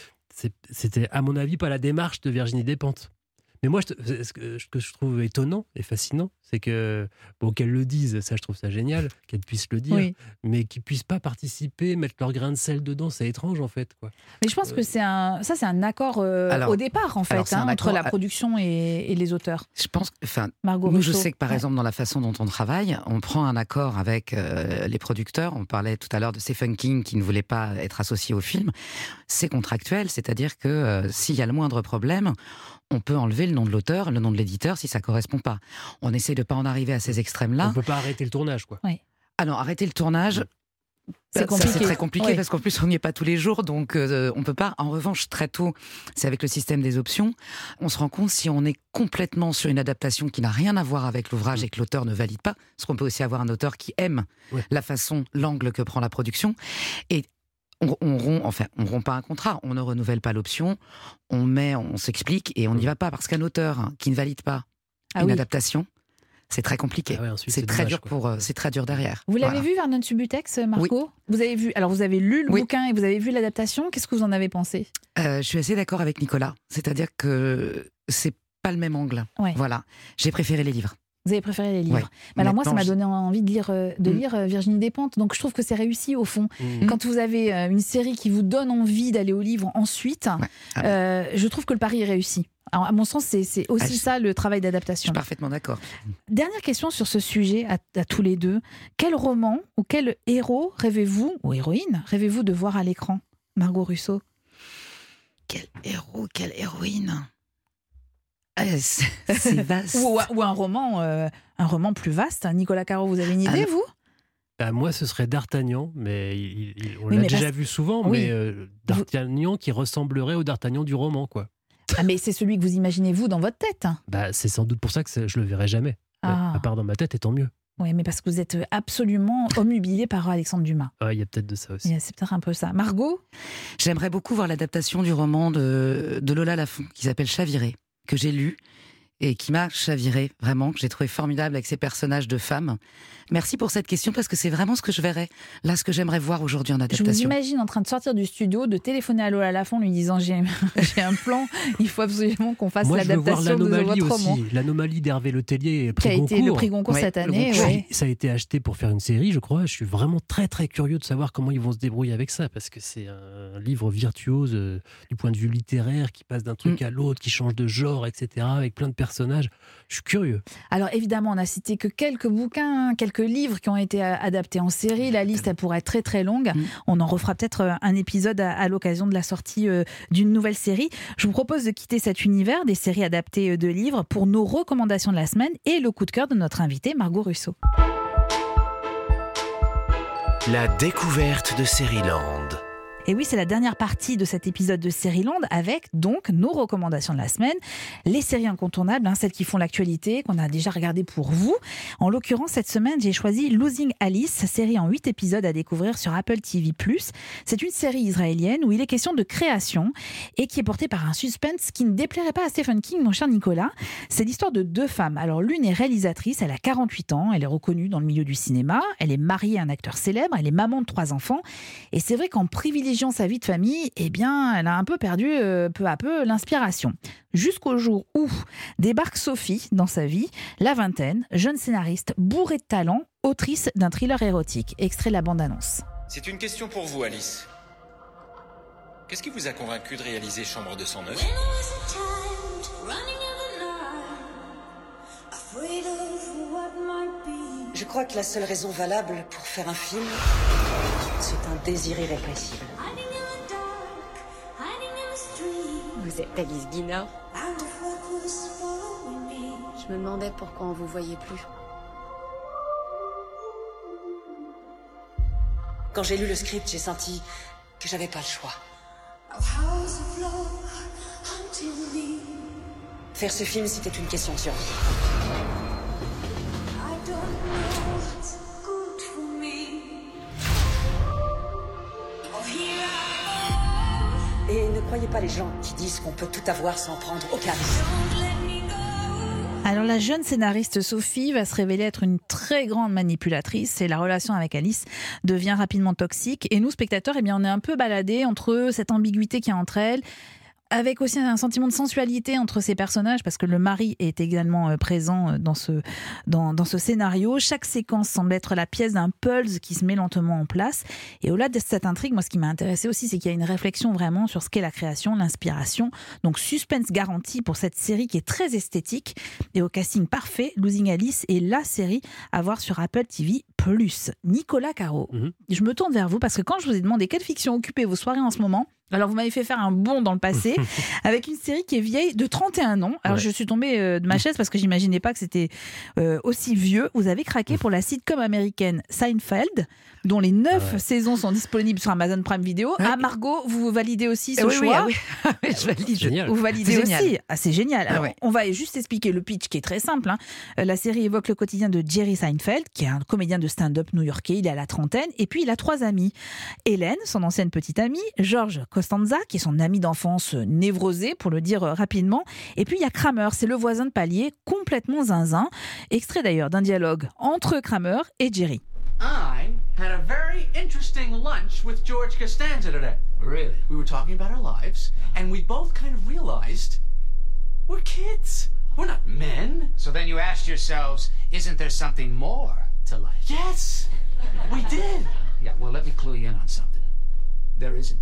C'était à mon avis pas la démarche de Virginie Despentes. Mais moi, ce que je trouve étonnant et fascinant, c'est que, bon, qu'elles le disent, ça je trouve ça génial, qu'elles puissent le dire, Oui. mais qu'ils puissent pas participer, mettre leur grain de sel dedans, c'est étrange en fait, quoi. Mais je pense que c'est un accord au départ en fait, entre la production et les auteurs. Je pense, Margot nous, Russo. je sais que par exemple dans la façon dont on travaille, on prend un accord avec les producteurs. On parlait tout à l'heure de Stephen King qui ne voulait pas être associé au film. C'est contractuel, c'est-à-dire que s'il y a le moindre problème, on peut enlever le nom de l'auteur, le nom de l'éditeur si ça correspond pas. On essaie de pas en arriver à ces extrêmes-là. On peut pas arrêter le tournage, quoi. Oui. Alors arrêter le tournage. C'est compliqué. C'est très compliqué Oui. parce qu'en plus on n'y est pas tous les jours, donc on peut pas. En revanche, très tôt, c'est avec le système des options, on se rend compte si on est complètement sur une adaptation qui n'a rien à voir avec l'ouvrage et que l'auteur ne valide pas, parce qu'on peut aussi avoir un auteur qui aime la façon, l'angle que prend la production, et on rompt pas un contrat, on ne renouvelle pas l'option, on s'explique et on n'y va pas, parce qu'un auteur qui ne valide pas une adaptation, c'est très compliqué. C'est très dur c'est très dur derrière. Vous l'avez vu, Vernon Subutex, Marco? Vous avez vu? Alors vous avez lu le bouquin et vous avez vu l'adaptation. Qu'est-ce que vous en avez pensé? Je suis assez d'accord avec Nicolas. C'est-à-dire que c'est pas le même angle. Ouais. Voilà. J'ai préféré les livres. Vous avez préféré les livres. Ouais. Mais alors moi, ça Maintenant, m'a donné envie de lire Virginie Despentes. Donc je trouve que c'est réussi au fond. Quand vous avez une série qui vous donne envie d'aller au livre ensuite, je trouve que le pari est réussi. Alors, à mon sens, c'est aussi ça le travail d'adaptation. Je suis parfaitement d'accord. Dernière question sur ce sujet à tous les deux. Quel roman ou quel héros rêvez-vous, ou héroïne, rêvez-vous de voir à l'écran? Margot Russo. Quel héros, quelle héroïne. C'est vaste. ou un roman plus vaste. Nicolas Caro, vous avez une idée, vous? Moi, ce serait D'Artagnan, mais on Oui, l'a mais déjà vu souvent, mais D'Artagnan qui ressemblerait au D'Artagnan du roman, quoi. Ah, mais c'est celui que vous imaginez, vous, dans votre tête. C'est sans doute pour ça que je le verrai jamais. À part dans ma tête, et tant mieux. Oui, mais parce que vous êtes absolument omnubilé par Alexandre Dumas. Il y a peut-être de ça aussi. C'est peut-être un peu ça. Margot? J'aimerais beaucoup voir l'adaptation du roman de Lola Lafont, qui s'appelle Chaviré, que j'ai lu et qui m'a chavirée, vraiment, que j'ai trouvé formidable avec ces personnages de femmes. Merci pour cette question, parce que c'est vraiment ce que je verrais, là, ce que j'aimerais voir aujourd'hui en adaptation. Je vous imagine en train de sortir du studio, de téléphoner à Lola Lafont, lui disant j'ai un plan, il faut absolument qu'on fasse l'adaptation de votre roman. L'anomalie d'Hervé Letellier, qui a été le prix Goncourt cette année. Ouais. Ça a été acheté pour faire une série, je crois. Je suis vraiment très très curieux de savoir comment ils vont se débrouiller avec ça, parce que c'est un livre virtuose du point de vue littéraire, qui passe d'un truc à l'autre, qui change de genre, etc., avec plein de personnages. Je suis curieux. Alors évidemment, on n'a cité que quelques bouquins, quelques livres qui ont été adaptés en série. La liste, elle pourrait être très très longue. On en refera peut-être un épisode à l'occasion de la sortie d'une nouvelle série. Je vous propose de quitter cet univers des séries adaptées de livres pour nos recommandations de la semaine et le coup de cœur de notre invitée Margot Russo. La découverte de Seriland. Et oui, c'est la dernière partie de cet épisode de Seriland avec donc nos recommandations de la semaine, les séries incontournables, celles qui font l'actualité, qu'on a déjà regardées pour vous. En l'occurrence, cette semaine, j'ai choisi Losing Alice, série en 8 épisodes à découvrir sur Apple TV+. C'est une série israélienne où il est question de création et qui est portée par un suspense qui ne déplairait pas à Stephen King, mon cher Nicolas. C'est l'histoire de deux femmes. Alors l'une est réalisatrice, elle a 48 ans, elle est reconnue dans le milieu du cinéma, elle est mariée à un acteur célèbre, elle est maman de 3 enfants. Et c'est vrai qu'en privilégiant sa vie de famille, eh bien, elle a un peu perdu peu à peu l'inspiration. Jusqu'au jour où débarque Sophie dans sa vie, la vingtaine, jeune scénariste bourrée de talent, autrice d'un thriller érotique. Extrait de la bande-annonce. C'est une question pour vous, Alice. Qu'est-ce qui vous a convaincu de réaliser Chambre 209 ? Je crois que la seule raison valable pour faire un film, c'est un désir irrépressible. Vous êtes Alice Guinard. Je me demandais pourquoi on vous voyait plus. Quand j'ai lu le script, j'ai senti que j'avais pas le choix. Faire ce film, c'était une question de survie. Et ne croyez pas les gens qui disent qu'on peut tout avoir sans prendre aucun risque. Alors la jeune scénariste Sophie va se révéler être une très grande manipulatrice et la relation avec Alice devient rapidement toxique. Et nous, spectateurs, eh bien, on est un peu baladés entre cette ambiguïté qu'il y a entre elles, avec aussi un sentiment de sensualité entre ces personnages, parce que le mari est également présent dans ce scénario. Chaque séquence semble être la pièce d'un puzzle qui se met lentement en place. Et au-delà de cette intrigue, moi, ce qui m'a intéressé aussi, c'est qu'il y a une réflexion vraiment sur ce qu'est la création, l'inspiration. Donc, suspense garanti pour cette série qui est très esthétique. Et au casting parfait, Losing Alice est la série à voir sur Apple TV+. Nicolas Caro, je me tourne vers vous, parce que quand je vous ai demandé quelle fiction occupait vos soirées en ce moment, alors vous m'avez fait faire un bond dans le passé avec une série qui est vieille de 31 ans. Alors je suis tombée de ma chaise parce que j'imaginais pas que c'était aussi vieux. Vous avez craqué pour la sitcom américaine Seinfeld, dont les 9 saisons sont disponibles sur Amazon Prime Video. Ah, Margot, vous validez aussi ce choix? Oui, je valide. Génial. Vous validez C'est aussi. Ah, c'est génial. Alors, on va juste expliquer le pitch qui est très simple. La série évoque le quotidien de Jerry Seinfeld, qui est un comédien de stand-up new-yorkais. Il est à la trentaine. Et puis, il a 3 amis. Hélène, son ancienne petite amie. George Costanza, qui est son ami d'enfance névrosé, pour le dire rapidement. Et puis, il y a Kramer, c'est le voisin de palier, complètement zinzin. Extrait d'ailleurs d'un dialogue entre Kramer et Jerry. I had a very interesting lunch with George Costanza today. Really? We were talking about our lives, and we both kind of realized we're kids. We're not men. So then you asked yourselves, isn't there something more to life? Yes, we did. Yeah, well, let me clue you in on something. There isn't.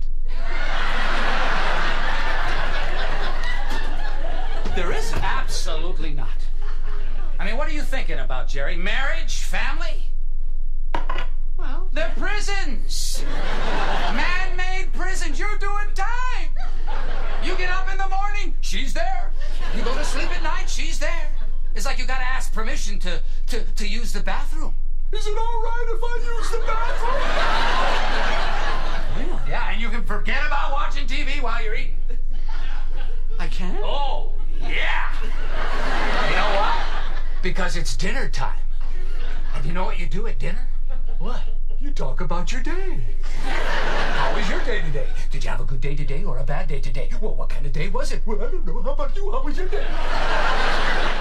There isn't? Absolutely not. I mean, what are you thinking about, Jerry? Marriage? Family? Well, they're prisons. Man-made prisons. You're doing time. You get up in the morning, she's there. You go to sleep at night, she's there. It's like you gotta ask permission to use the bathroom. Is it all right if I use the bathroom? Really? Yeah, and you can forget about watching TV while you're eating. I can? Oh, yeah. You know why? Because it's dinner time. And you know what you do at dinner? What? You talk about your day. How was your day today? Did you have a good day today or a bad day today? Well, what kind of day was it? Well, I don't know. How about you? How was your day?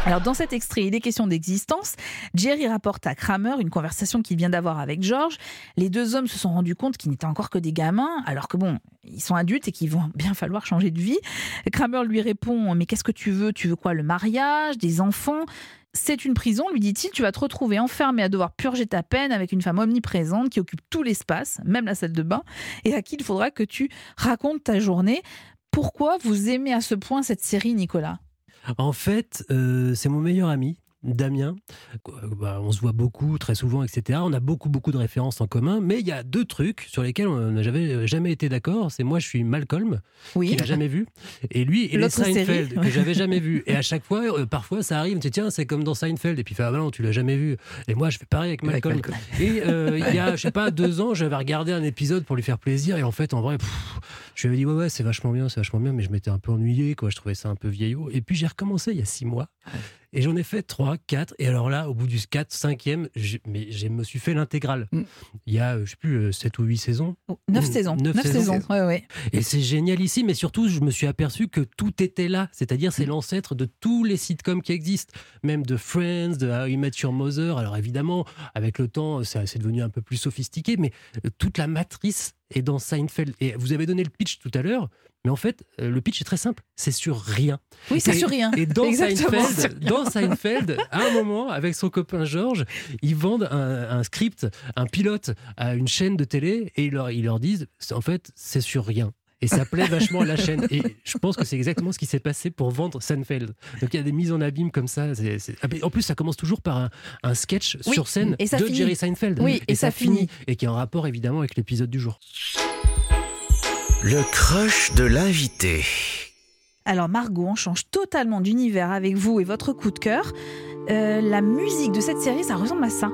Alors dans cet extrait, il est question d'existence. Jerry rapporte à Kramer une conversation qu'il vient d'avoir avec George. Les deux hommes se sont rendus compte qu'ils n'étaient encore que des gamins, alors que bon, ils sont adultes et qu'il va bien falloir changer de vie. Kramer lui répond « Mais qu'est-ce que tu veux ? Tu veux quoi ? Le mariage ? Des enfants ? C'est une prison, lui dit-il. Tu vas te retrouver enfermé à devoir purger ta peine avec une femme omniprésente qui occupe tout l'espace, même la salle de bain, et à qui il faudra que tu racontes ta journée. » Pourquoi vous aimez à ce point cette série, Nicolas ? En fait, c'est mon meilleur ami, Damien. On se voit beaucoup, très souvent, etc. On a beaucoup de références en commun, mais il y a 2 trucs sur lesquels on n'a jamais été d'accord. C'est moi, je suis Malcolm, qu'il n'a jamais vu, et lui, il est Seinfeld, que j'avais jamais vu. Et à chaque fois, parfois, ça arrive, tiens, c'est comme dans Seinfeld, et puis il fait, ah non, tu l'as jamais vu. Et moi, je fais pareil avec Malcolm. Et il y a, je sais pas, 2 ans, j'avais regardé un épisode pour lui faire plaisir, et en fait, en vrai, je lui avais dit, ouais, c'est vachement bien, mais je m'étais un peu ennuyé, quoi. Je trouvais ça un peu vieillot. Et puis j'ai recommencé il y a 6 mois. Et j'en ai fait 3, 4, et alors là, au bout du 4, 5e, je me suis fait l'intégrale. Il y a, je sais plus, 7 ou 8 saisons. 9 saisons. 9 saisons. Ouais. Et c'est génial ici, mais surtout, je me suis aperçu que tout était là. C'est-à-dire, c'est l'ancêtre de tous les sitcoms qui existent, même de Friends, de How I Met Your Mother. Alors évidemment, avec le temps, c'est devenu un peu plus sophistiqué, mais toute la matrice est dans Seinfeld. Et vous avez donné le pitch tout à l'heure, mais en fait, le pitch est très simple, c'est sur rien. Oui, c'est sur rien. Et dans Seinfeld, à un moment, avec son copain George, ils vendent un script, un pilote à une chaîne de télé, et ils leur disent, en fait, c'est sur rien. Et ça plaît vachement à la chaîne. Et je pense que c'est exactement ce qui s'est passé pour vendre Seinfeld. Donc il y a des mises en abîme comme ça. En plus, ça commence toujours par un sketch sur scène de Jerry Seinfeld. Oui, et ça finit. Et qui est en rapport évidemment avec l'épisode du jour. Le crush de l'invité. Alors Margot, on change totalement d'univers avec vous et votre coup de cœur. La musique de cette série, ça ressemble à ça.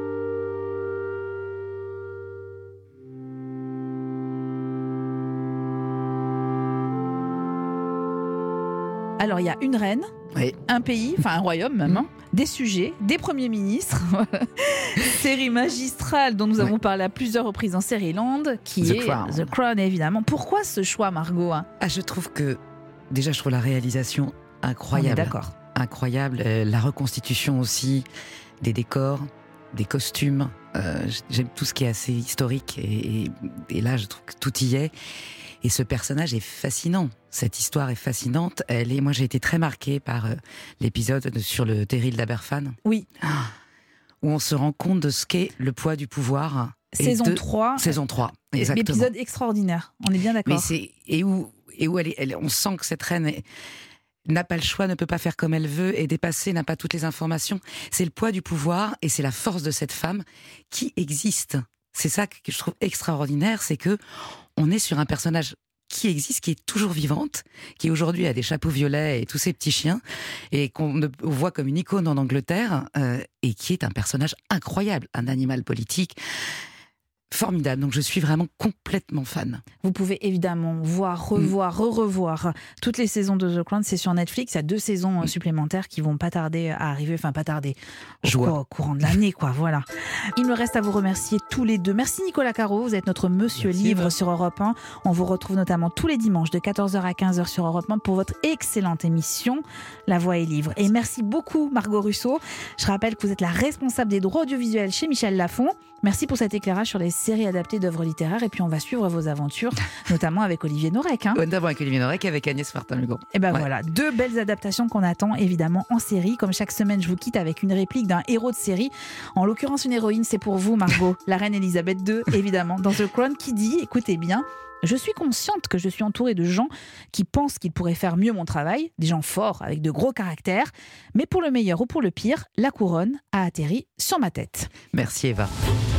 Alors, il y a une reine, un pays, enfin un royaume même, des sujets, des premiers ministres. Série magistrale dont nous avons parlé à plusieurs reprises en Série-Land, qui est The Crown, évidemment. Pourquoi ce choix, Margot ? Je trouve la réalisation incroyable. On est d'accord. Incroyable. La reconstitution aussi des décors, des costumes. J'aime tout ce qui est assez historique. Et là, je trouve que tout y est. Et ce personnage est fascinant. Cette histoire est fascinante. Moi, j'ai été très marquée par l'épisode sur le terril d'Aberfan. Oui. Où on se rend compte de ce qu'est le poids du pouvoir. Saison 3. Saison 3, exactement. L'épisode extraordinaire. On est bien d'accord. Mais où on sent que cette reine n'a pas le choix, ne peut pas faire comme elle veut, est dépassée, n'a pas toutes les informations. C'est le poids du pouvoir et c'est la force de cette femme qui existe. C'est ça que je trouve extraordinaire, c'est que on est sur un personnage qui existe, qui est toujours vivante, qui aujourd'hui a des chapeaux violets et tous ses petits chiens, et qu'on voit comme une icône en Angleterre, et qui est un personnage incroyable, un animal politique formidable. Donc je suis vraiment complètement fan. Vous pouvez évidemment voir, revoir toutes les saisons de The Crown. C'est sur Netflix. Il y a 2 saisons supplémentaires qui vont pas tarder à arriver. Enfin, pas tarder. Au courant de l'année, quoi. Voilà. Il me reste à vous remercier tous les deux. Merci Nicolas Caro. Vous êtes notre Monsieur Livre sur Europe 1. On vous retrouve notamment tous les dimanches de 14h à 15h sur Europe 1 pour votre excellente émission La Voix est Livre. Et merci beaucoup Margot Russo. Je rappelle que vous êtes la responsable des droits audiovisuels chez Michel Lafon. Merci pour cet éclairage sur les séries adaptées d'œuvres littéraires. Et puis on va suivre vos aventures, notamment avec Olivier Norek. Notamment avec Olivier Norek et avec Agnès Martin-Legrand. Et voilà, 2 belles adaptations qu'on attend évidemment en série. Comme chaque semaine, je vous quitte avec une réplique d'un héros de série. En l'occurrence, une héroïne, c'est pour vous, Margot, la reine Elisabeth II, évidemment, dans The Crown, qui dit, écoutez bien, je suis consciente que je suis entourée de gens qui pensent qu'ils pourraient faire mieux mon travail, des gens forts, avec de gros caractères, mais pour le meilleur ou pour le pire, la couronne a atterri sur ma tête. Merci Eva.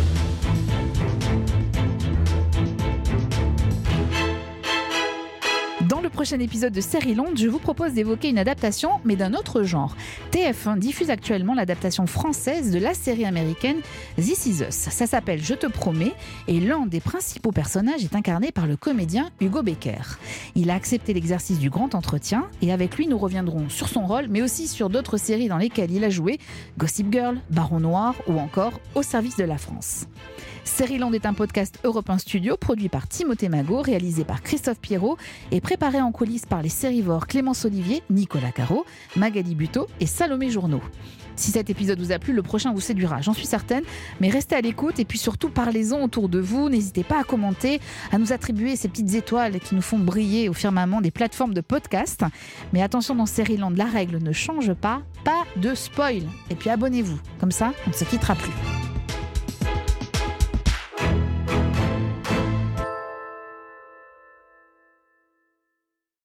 Dans le prochain épisode de Série-Land, je vous propose d'évoquer une adaptation, mais d'un autre genre. TF1 diffuse actuellement l'adaptation française de la série américaine This Is Us. Ça s'appelle Je te promets, et l'un des principaux personnages est incarné par le comédien Hugo Becker. Il a accepté l'exercice du grand entretien, et avec lui nous reviendrons sur son rôle, mais aussi sur d'autres séries dans lesquelles il a joué, Gossip Girl, Baron Noir ou encore Au service de la France. Seriland est un podcast Europe 1 Studio produit par Timothée Magot, réalisé par Christophe Pierrot et préparé en coulisses par les sérivores Clémence Olivier, Nicolas Caro, Magali Buteau et Salomé Journeau. Si cet épisode vous a plu, le prochain vous séduira, j'en suis certaine. Mais restez à l'écoute et puis surtout parlez-en autour de vous. N'hésitez pas à commenter, à nous attribuer ces petites étoiles qui nous font briller au firmament des plateformes de podcast. Mais attention, dans Seriland, la règle ne change pas de spoil. Et puis abonnez-vous, comme ça on ne se quittera plus.